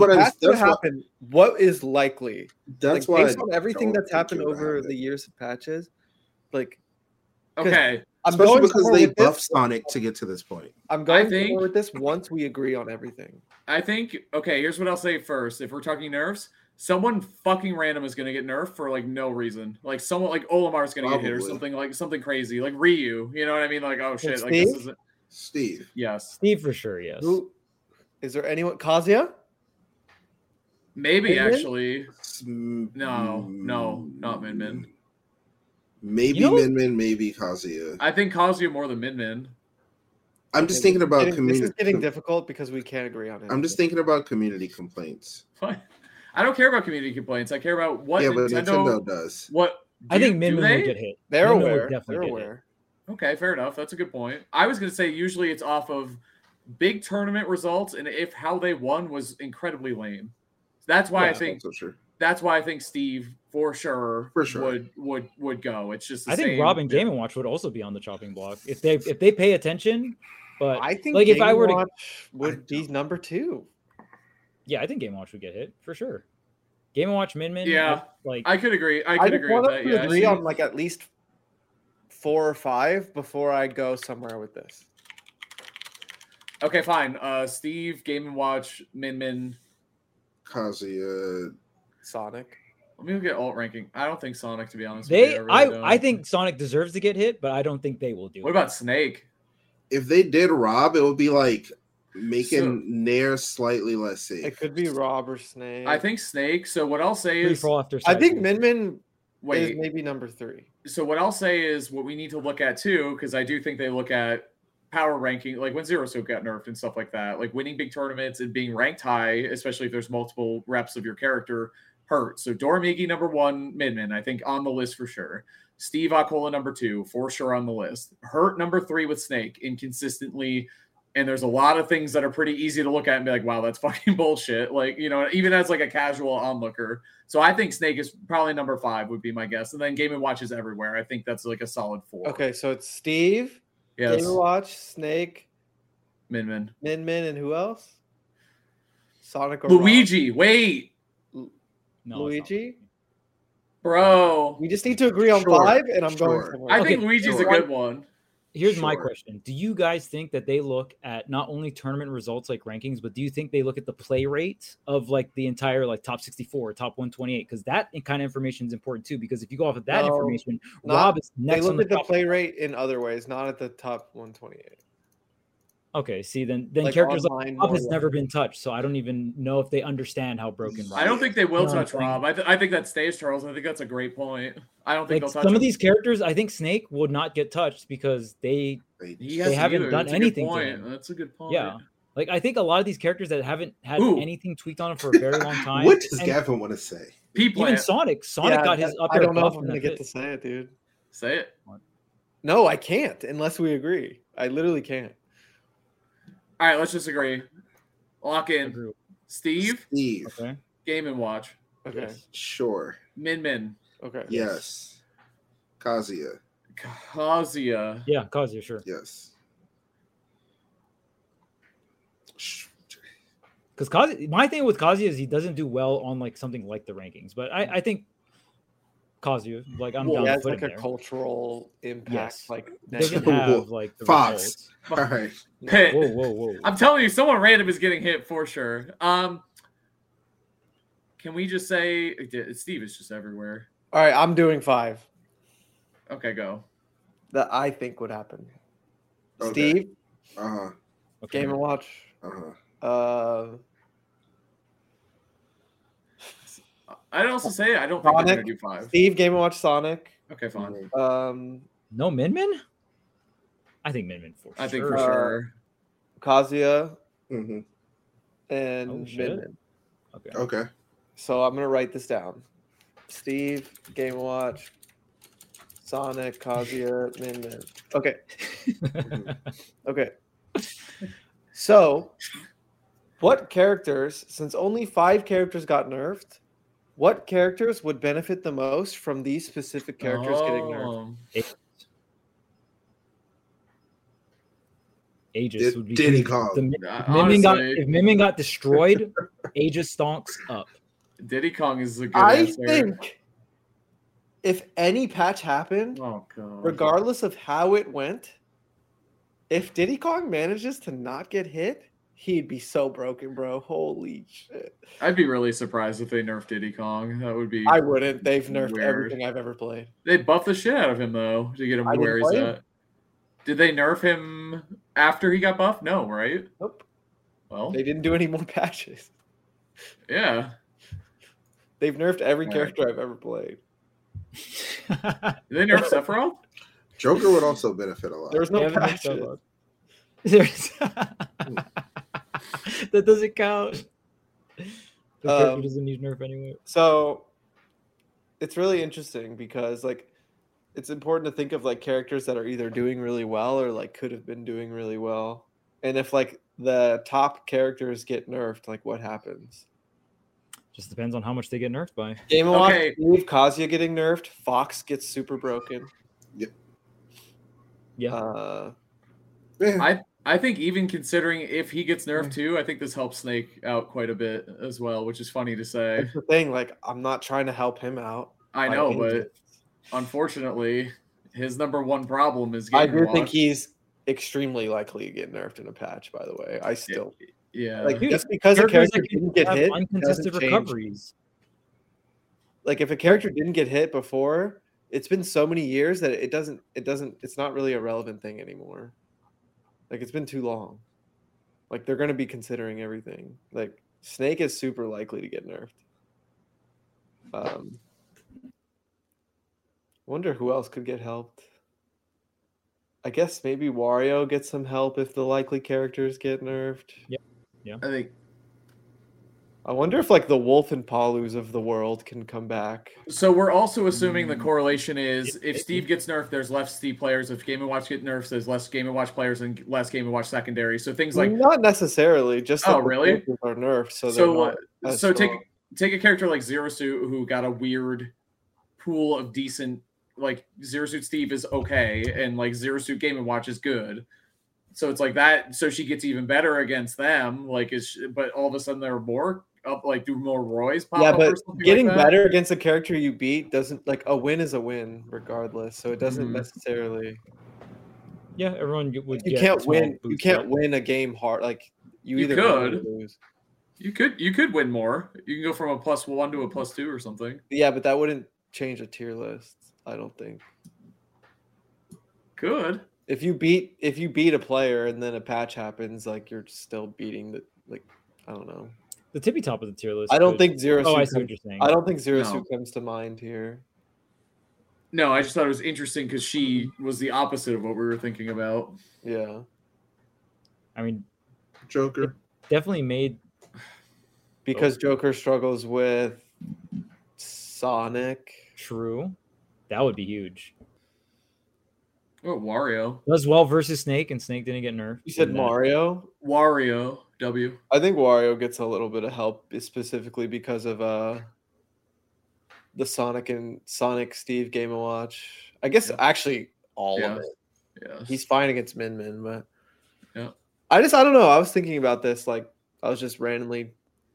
What is likely? That's like, based on everything that's happened over the years of patches. Like, okay, especially because they buffed Sonic to get to this point. I'm going forward with this once we agree on everything. I think. Okay, here's what I'll say first. If we're talking nerfs, someone fucking random is going to get nerfed for like no reason. Like someone like Olimar is going to get hit or something crazy. Like Ryu, you know what I mean? Like, oh shit, like this isn't Steve. Yes. Steve for sure, yes. Is there anyone? Kazuya? Maybe Min-Min? Actually. No, not Min-Min. Maybe Min-Min, maybe Kazuya. I think Kazuya more than Min-Min. I'm just thinking about community. This is getting difficult because we can't agree on it. I'm just thinking about community complaints. What? I don't care about community complaints. I care about what Nintendo does. I think Min-Min would get hit. They're aware. Okay, fair enough. That's a good point. I was going to say usually it's off of big tournament results and if how they won was incredibly lame. That's why I think. That's why I think Steve for sure would go. It's just I think Rob and Game & Watch would also be on the chopping block if they pay attention. But I think like Game if I were Watch would be number 2. Yeah, I think Game & Watch would get hit for sure. Game & Watch Min-Min. Yeah, I could agree. I could agree with that. I agree on like at least 4 or 5 before I go somewhere with this. Okay, fine. Steve, Game & Watch, Min-Min, Kazuya, Sonic. Let me look at alt ranking. I don't think Sonic, to be honest. I think Sonic deserves to get hit, but I don't think they will do it. What about Snake? If they did Rob, it would be like making Nair slightly less safe. It could be Rob or Snake. I think Snake. So what I'll say is, I think Min-Min is maybe number 3. So what I'll say is what we need to look at too, because I do think they look at power ranking, like when Zero Suit got nerfed and stuff like that, like winning big tournaments and being ranked high, especially if there's multiple reps of your character, hurt. So Dormigi number 1, Min-Min, I think on the list for sure. Steve Akola number 2, for sure on the list. Hurt number 3 with Snake, inconsistently And there's a lot of things that are pretty easy to look at and be like, wow, that's fucking bullshit. Like, you know, even as like a casual onlooker. So I think Snake is probably number 5 would be my guess. And then Game & Watch is everywhere. I think that's like a solid 4. Okay, so it's Steve, Yes. Game & Watch, Snake, Min, and who else? Sonic or Luigi. Wait, No, Luigi? bro. We just need to agree on Sure, 5, and I'm sure. going somewhere. I Okay, think Luigi's sure. a good one. Here's my Sure. question. Do you guys think that they look at not only tournament results like rankings, but do you think they look at the play rate of like the entire like top 64, top 128? Because that kind of information is important too. Because if you go off of that No, information, not- Rob is They next on look the at the top. play rate in other ways, not at the top 128. Okay, see, then Like characters like online Rob more has like- never been touched, so I don't even know if they understand how broken Rob I don't is. think they will No, touch I'm saying- Rob. I think that stays, Charles. I think that's a great point. I don't think Like they'll touch some him. of these characters, I think Snake would not get touched because He they hasn't haven't either. done That's a good anything to point. him. That's a good point. Yeah. Like I think a lot of these characters that haven't had Ooh. anything tweaked on them for a very long time. What does and Gavin want to say? People even Sonic Yeah, got his up I air don't know if buff I'm and going to that's get it. to say it, dude. say it. No, I can't unless we agree. I literally can't. All right, let's just agree. Lock in. Agree. Steve, Steve. Okay. Game & Watch. Okay. Yes. Sure. Min, Okay. Yes. Kazuya. Kazuya. Yeah, Kazuya, sure. Yes. Because my thing with Kazuya is he doesn't do well on like something like the rankings, but I think Kazuya, like I'm Well, down he to has put like him a there. cultural impact. Yes. Like Doesn't negative. have like the Fox. results. All right. Pitt. Whoa. I'm telling you, someone random is getting hit for sure. Can we just say Steve is just everywhere? All right, I'm doing 5 Okay, go. that I think would happen. Okay. Steve, Uh-huh. Okay. Game & Watch. Uh-huh. I'd also say I don't think they're Sonic. gonna do 5. Steve, Game & Watch, Sonic. Okay, fine. No Min? I think Min for I think sure. for sure. Kazuya, Mm-hmm. and Oh, shit. Min. Okay. Okay. So I'm gonna write this down. Steve, Game & Watch, Sonic, Kazuya, Min. Okay. Okay. So, what characters, since only 5 characters got nerfed, what characters would benefit the most from these specific characters getting nerfed? Aegis would be Diddy huge. Kong. If Min got destroyed, Aegis stonks up. Diddy Kong is a good I answer. think if any patch happened, Oh god. regardless of how it went, if Diddy Kong manages to not get hit, he'd be so broken, bro. Holy shit. I'd be really surprised if they nerfed Diddy Kong. That would be. I wouldn't. They've nerfed Weird. everything I've ever played. They buffed the shit out of him though to get him I to didn't where he's play him. at. Did they nerf him after he got buffed? No, right? Nope. Well, They didn't do any more patches. yeah. They've nerfed every All right. character I've ever played. Did they nerf Sephiroth? Joker would also benefit a lot. There's no They haven't patches. mixed up. There's that doesn't count. The character Um, doesn't need nerf anyway. So it's really interesting because like it's important to think of like characters that are either doing really well or like could have been doing really well. And if like the top characters get nerfed, like what happens? Just depends on how much they get nerfed by. Game of Watch, Okay. Steve, Kazuya getting nerfed, Fox gets super broken. Yeah. Yeah. I think even considering if he gets nerfed too, I think this helps Snake out quite a bit as well, which is funny to say. That's the thing. Like I'm not trying to help him out. I by know, any but means. unfortunately, his number one problem is I Game do Watch. think he's extremely likely to get nerfed in a patch. By the way, I still Yeah. like Dude, just because a Characters character that can didn't get have hit, inconsistent doesn't change. recoveries. Like if a character didn't get hit before, it's been so many years that it's not really a relevant thing anymore. Like it's been too long. Like they're going to be considering everything. Like Snake is super likely to get nerfed. Wonder who else could get helped. I guess maybe Wario gets some help if the likely characters get nerfed. I think I wonder if like the Wolf and Palus of the world can come back. So we're also assuming the correlation is if Steve gets nerfed, there's less Steve players. If Game & Watch get nerfed, there's less Game & Watch players and less Game & Watch secondary. So things like Not necessarily, just that Oh, the really? characters are nerfed, so they're so not as so strong. take a character like Zero Suit who got a weird pool of decent, like Zero Suit Steve is okay and like Zero Suit Game & Watch is good. So it's like that. So she gets even better against them. Like but all of a sudden they're more up, like do more Roys pop Yeah, up but or something getting like that? better against a character you beat doesn't, like, a win is a win regardless. So it doesn't Mhm. necessarily. Yeah, everyone would. You get can't small win. You boosts can't up. win a game hard. Like you You either win or could. lose. You could win more. You can go from a +1 to a +2 or something. Yeah, but that wouldn't change a tier list. I don't think. Could. If you beat a player and then a patch happens, like you're still beating the, like, I don't know. The tippy top of the tier list. I don't could- think Zero Oh, I Suit see what comes- you're saying. I don't think Zero No. Suit comes to mind here. No, I just thought it was interesting because she was the opposite of what we were thinking about. Yeah. I mean, Joker. definitely made. Because Joker struggles with Sonic. True. That would be huge. Oh, Wario. Does well versus Snake, and Snake didn't get nerfed. You said in that. Mario? Wario. W. I think Wario gets a little bit of help specifically because of the Sonic Steve Game & Watch. I guess actually all of Yeah. it. Yeah. He's fine against Min, but Yeah. I don't know. I was thinking about this, like I was just randomly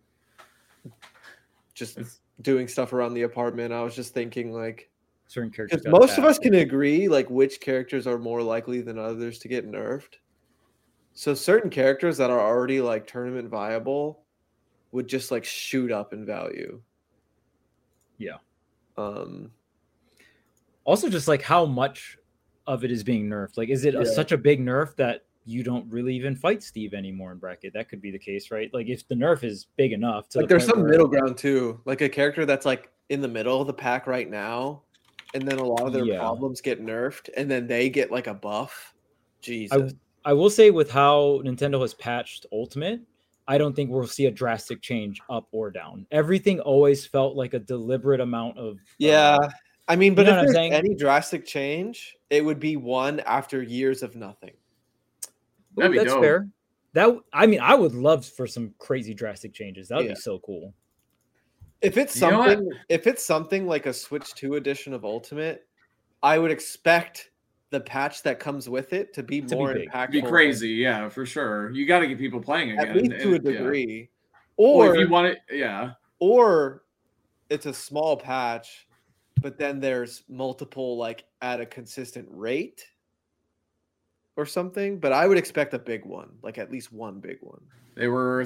just doing stuff around the apartment. I was just thinking, like, Certain characters. because got most of bad. us can agree like which characters are more likely than others to get nerfed. So certain characters that are already like tournament viable would just like shoot up in value. Yeah. Um Also, just like how much of it is being nerfed. Like, is it Yeah. such a big nerf that you don't really even fight Steve anymore in bracket? That could be the case, right? Like, if the nerf is big enough to like the there's point some where- middle ground too. Like a character that's like in the middle of the pack right now, and then a lot of their Yeah. problems get nerfed, and then they get like a buff. Jesus. I will say, with how Nintendo has patched Ultimate, I don't think we'll see a drastic change up or down. Everything always felt like a deliberate amount of Yeah. I mean, but know if what I'm there's saying? any drastic change, it would be one after years of nothing. That'd be that's dope. fair. That I mean, I would love for some crazy drastic changes. That would Yeah. be so cool. If it's You know what? something like a Switch 2 edition of Ultimate, I would expect the patch that comes with it to be be more big. impactful. Be crazy, yeah, for sure. You got to get people playing again. At least to a and- yeah. degree. Well, Or if you want it, yeah. or it's a small patch, but then there's multiple like at a consistent rate or something. But I would expect a big one, like at least one big one. There were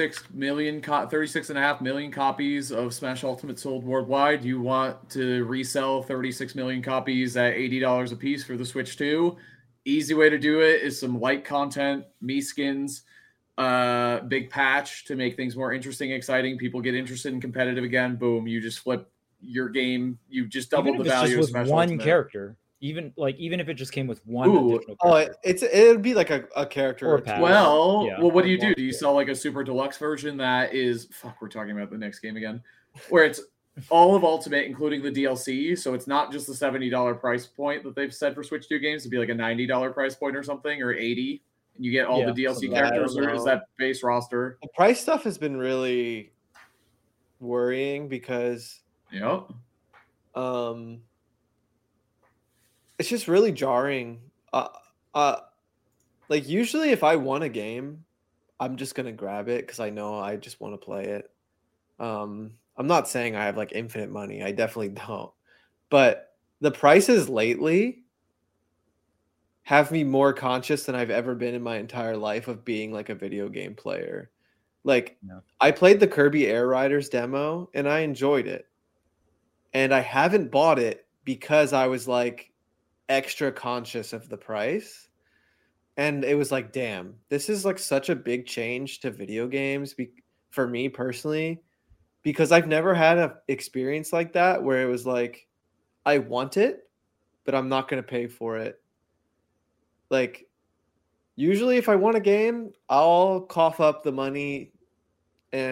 36.5 million copies of Smash Ultimate sold worldwide. You want to resell 36 million copies at $80 a piece for the Switch 2? Easy way to do it is some light content, Mii skins, big patch to make things more interesting, exciting. People get interested in competitive again. Boom, you just flip your game. You just double Even the if it's value of just Smash with one Ultimate. character, even if it just came with one Ooh. additional Oh, character. it'd be like a character Or a or two. pack. Well, Yeah. what do you do? Like Do you one, sell like a super deluxe version that is we're talking about the next game again, where it's all of Ultimate, including the DLC. So it's not just the $70 price point that they've said for Switch 2 games. It'd be like a $90 price point or something, or $80, and you get all Yeah, the DLC something like that. characters, I don't or is know. that base roster? The price stuff has been really worrying because Yep. it's just really jarring. Like usually if I want a game, I'm just gonna grab it because I know I just want to play it. I'm not saying I have like infinite money. I definitely don't. But the prices lately have me more conscious than I've ever been in my entire life of being like a video game player. Like Yeah. I played the Kirby Air Riders demo and I enjoyed it. And I haven't bought it because I was like extra conscious of the price. And it was like, damn, this is like such a big change to video games for me personally, because I've never had an experience like that where it was like, I want it, but I'm not going to pay for it. Like, usually if I want a game, I'll cough up the money and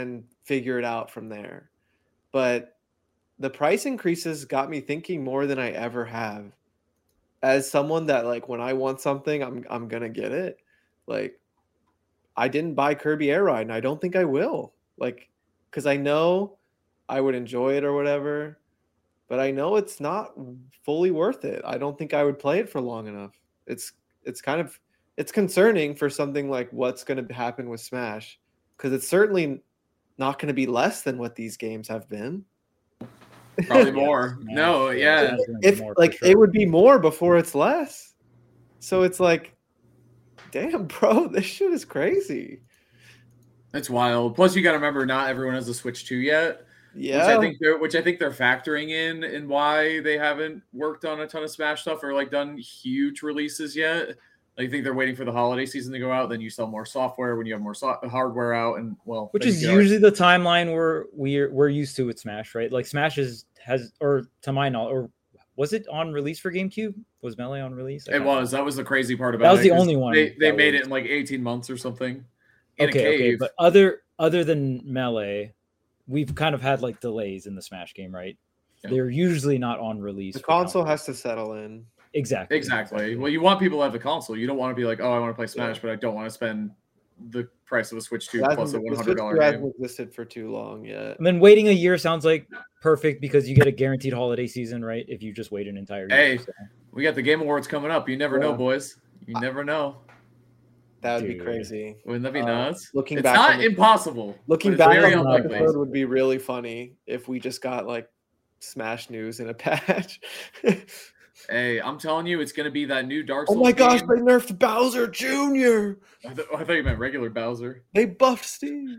figure it out from there. But the price increases got me thinking more than I ever have. As someone that, like, when I want something, I'm gonna get it. Like, I didn't buy Kirby Air Ride, and I don't think I will. Like, because I know I would enjoy it or whatever, but I know it's not fully worth it. I don't think I would play it for long enough. It's concerning for something like what's going to happen with Smash, because it's certainly not going to be less than what these games have been. Probably more. No, yeah. If like it would be more before it's less. So it's like, damn, bro, this shit is crazy. It's wild. Plus, you got to remember, not everyone has a Switch 2 yet. Yeah, which I think they're factoring in why they haven't worked on a ton of Smash stuff or like done huge releases yet. I think they're waiting for the holiday season to go out. Then you sell more software when you have more hardware out, and well, which is usually the timeline we're used to with Smash, right? Like Smash has, or to my knowledge, or was it on release for GameCube? Was Melee on release? It was. That was the crazy part about it. That was the only one. They made it in like 18 months or something. Okay, but other than Melee, we've kind of had like delays in the Smash game, right? Yeah. They're usually not on release. The console has to settle in. Exactly. Well, you want people to have the console. You don't want to be like, oh, I want to play Smash, but I don't want to spend the price of a Switch 2 plus a $100 game. Hasn't existed for too long yet. And then waiting a year sounds like perfect because you get a guaranteed holiday season, right? If you just wait an entire year. Hey, we got the Game Awards coming up. You never know, boys. You never know. That would be crazy. Wouldn't that be nuts? Looking it's back, not impossible. Looking back on the episode would be really funny if we just got like Smash news in a patch. Hey, I'm telling you, it's going to be that new Dark Souls. Oh my gosh, they nerfed Bowser Jr. I thought you meant regular Bowser. They buffed Steve.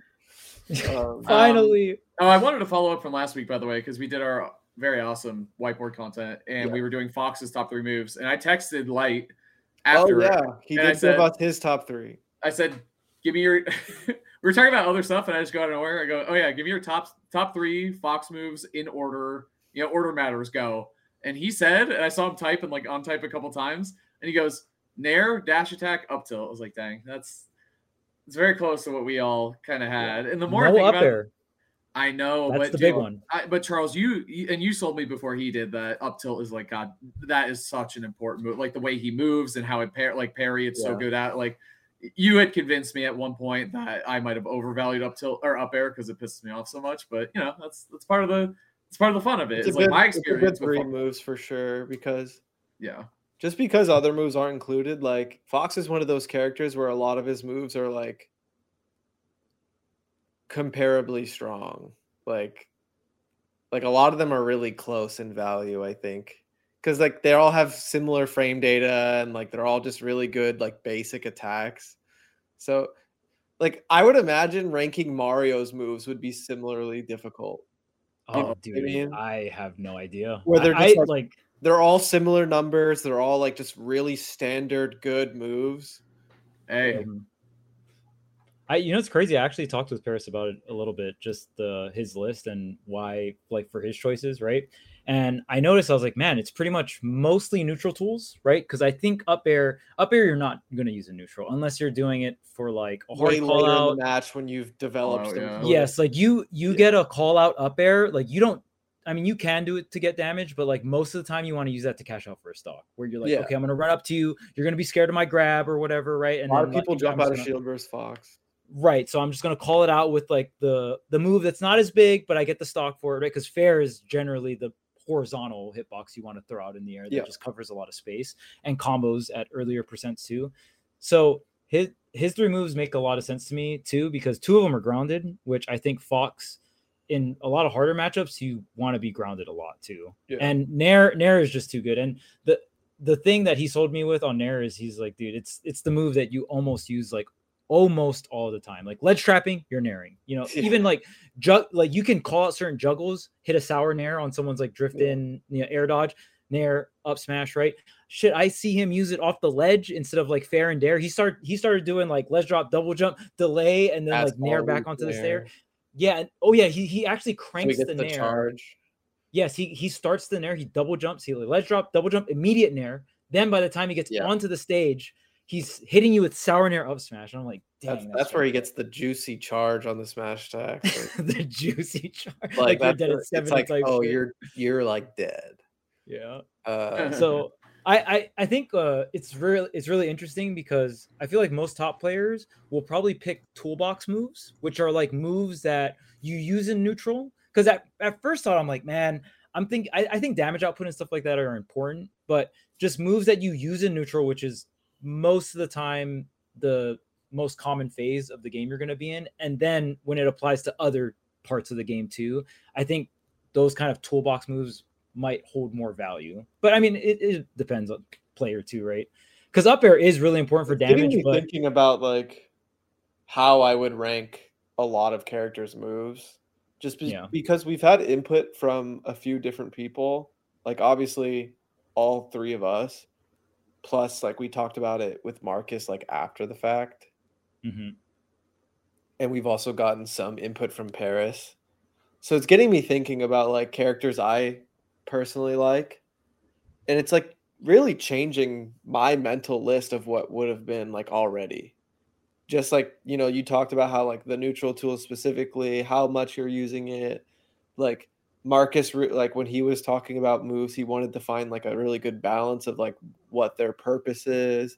Finally. I wanted to follow up from last week, by the way, because we did our very awesome whiteboard content, and we were doing Fox's top 3 moves. And I texted Light after. Oh, yeah. He did say about his top 3. I said, give me your. We were talking about other stuff, and I just go out of nowhere. I go, oh, yeah, give me your top 3 Fox moves in order. Order matters, go. And he said, and I saw him type and like untype a couple times, and he goes, Nair, dash attack, up tilt. I was like, dang, it's very close to what we all kind of had. And the more I think about it, I know, that's but the big one. But Charles, you sold me before he did that up tilt is like, God, that is such an important move. Like the way he moves and how it parry, it's so good at. Like you had convinced me at one point that I might have overvalued up tilt or up air because it pisses me off so much. But that's part of the. It's part of the fun of it. It's like my experience. It's a good 3 moves for sure because just because other moves aren't included, like Fox is one of those characters where a lot of his moves are like comparably strong. Like a lot of them are really close in value, I think. Because like they all have similar frame data and like they're all just really good like basic attacks. So like I would imagine ranking Mario's moves would be similarly difficult. Oh, dude, I have no idea. Where they're just they're all similar numbers. They're all like just really standard good moves. Hey, it's crazy. I actually talked with Paris about it a little bit, just his list and why, like for his choices, right? And I noticed I was like, man, it's pretty much mostly neutral tools, right? Because I think up air, you're not going to use a neutral unless you're doing it for like a hard call out in the match when you've developed them. Yes, like you get a call out up air, like you don't. I mean, you can do it to get damage, but like most of the time, you want to use that to cash out for a stock, where you're like, okay, I'm going to run up to you. You're going to be scared of my grab or whatever, right? And a lot of people jump out of shield versus Fox. Right, so I'm just going to call it out with like the move that's not as big, but I get the stock for it, right? Because fair is generally the horizontal hitbox you want to throw out in the air that just covers a lot of space and combos at earlier percents too. So his 3 moves make a lot of sense to me too, because 2 of them are grounded, which I think Fox in a lot of harder matchups you want to be grounded a lot too. And Nair is just too good. And the thing that he sold me with on Nair is he's like, dude, it's the move that you almost use like almost all the time. Like ledge trapping, you're nairing, even like you can call out certain juggles, hit a sour nair on someone's like drift in, air dodge, nair, up smash, right? Shit, I see him use it off the ledge instead of like fair and dare. He started doing like ledge drop, double jump, delay, and then like nair back onto the stair. Yeah, and he actually cranks the nair. Charge. Yes, he starts the nair, he double jumps, he ledge drop, double jump, immediate nair. Then by the time he gets onto the stage, he's hitting you with Sour Nair up smash. And I'm like, dang, That's where he gets the juicy charge on the smash attack. the juicy charge. Like you're dead at 7 it's like, type oh, shit. you're like dead. Yeah. Uh, So I think it's really interesting because I feel like most top players will probably pick toolbox moves, which are like moves that you use in neutral. Because at first thought, I'm like, man, I think damage output and stuff like that are important, but just moves that you use in neutral, which is most of the time the most common phase of the game you're going to be in, and then when it applies to other parts of the game too, I think those kind of toolbox moves might hold more value. But I mean, it depends on player too, right? Because up air is really important for damage. Getting me thinking about like how I would rank a lot of characters' moves, just because we've had input from a few different people. Like obviously, all three of us, plus like we talked about it with Marcus like after the fact, and we've also gotten some input from Paris. So it's getting me thinking about like characters I personally like, and it's like really changing my mental list of what would have been like already. Just like, you know, you talked about how like the neutral tool specifically, how much you're using it. Like Marcus, like when he was talking about moves, he wanted to find like a really good balance of like what their purpose is.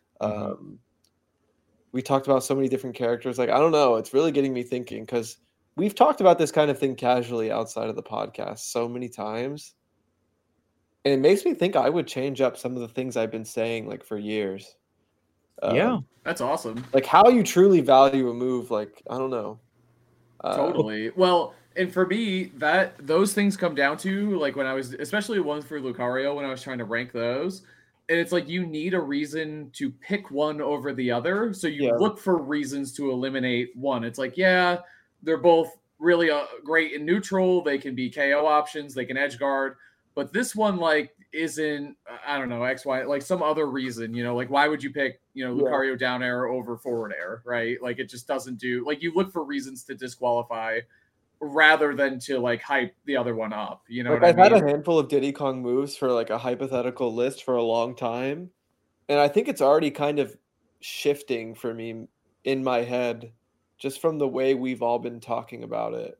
We talked about so many different characters. Like, I don't know, it's really getting me thinking because we've talked about this kind of thing casually outside of the podcast so many times. And it makes me think I would change up some of the things I've been saying like for years. Yeah. That's awesome. Like how you truly value a move. Like, I don't know. Totally. Well, and for me, those things come down to like when I was, especially ones for Lucario, when I was trying to rank those. And it's like you need a reason to pick one over the other. So you look for reasons to eliminate one. It's like, yeah, they're both really great in neutral. They can be KO options. They can edge guard. But this one, like, isn't, I don't know, X, Y, like some other reason, you know, like why would you pick, you know, Lucario down air over forward air, right? Like it just doesn't do, like you look for reasons to disqualify rather than to like hype the other one up, you know like what I mean? I've had a handful of Diddy Kong moves for like a hypothetical list for a long time. And I think it's already kind of shifting for me in my head just from the way we've all been talking about it.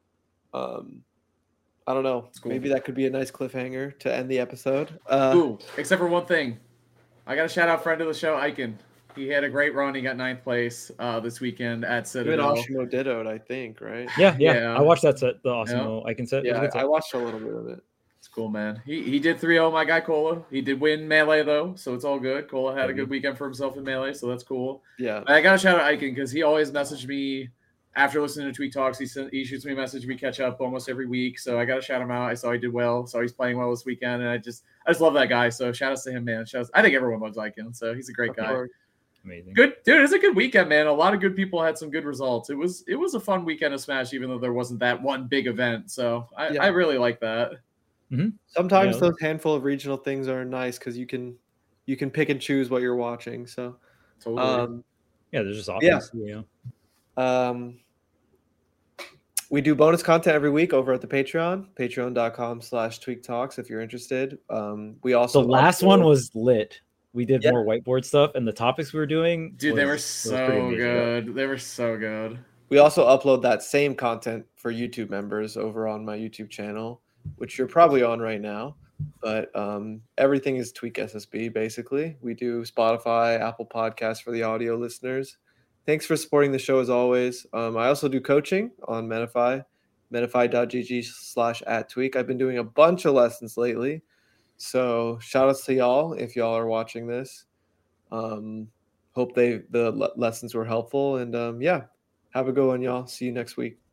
I don't know. Cool. Maybe that could be a nice cliffhanger to end the episode. Ooh, except for one thing. I got to shout out friend of the show, Icon. He had a great run. He got 9th place this weekend at Citadel. Ashimo dittoed, I think, right? Yeah. I watched that set, the Osmo Icon set. Yeah, I watched a little bit of it. It's cool, man. He did 3-0 my guy Cola. He did win Melee, though, so it's all good. Cola had a good weekend for himself in Melee, so that's cool. Yeah. I got to shout out Icon because he always messaged me after listening to Tweak Talks. He shoots me a message. We catch up almost every week, so I got to shout him out. I saw he did well. Saw he's playing well this weekend, and I just love that guy. So shout outs to him, man. I think everyone loves Icon, so he's a great guy. Amazing. Good, dude. It's a good weekend, man. A lot of good people had some good results. It was a fun weekend of Smash, even though there wasn't that one big event. So I really like that. Sometimes those handful of regional things are nice because you can pick and choose what you're watching. So totally. There's just options. We do bonus content every week over at the Patreon, patreon.com/tweaktalks if you're interested. We also the last one was lit. We did more whiteboard stuff, and the topics we were doing, dude, they were so good. They were so good. We also upload that same content for YouTube members over on my YouTube channel, which you're probably on right now. But everything is Tweak SSB, basically. We do Spotify, Apple Podcasts for the audio listeners. Thanks for supporting the show as always. I also do coaching on Menify, menify.gg/@tweak. I've been doing a bunch of lessons lately. So shout outs to y'all if y'all are watching this. Hope the lessons were helpful. And have a good one, y'all. See you next week.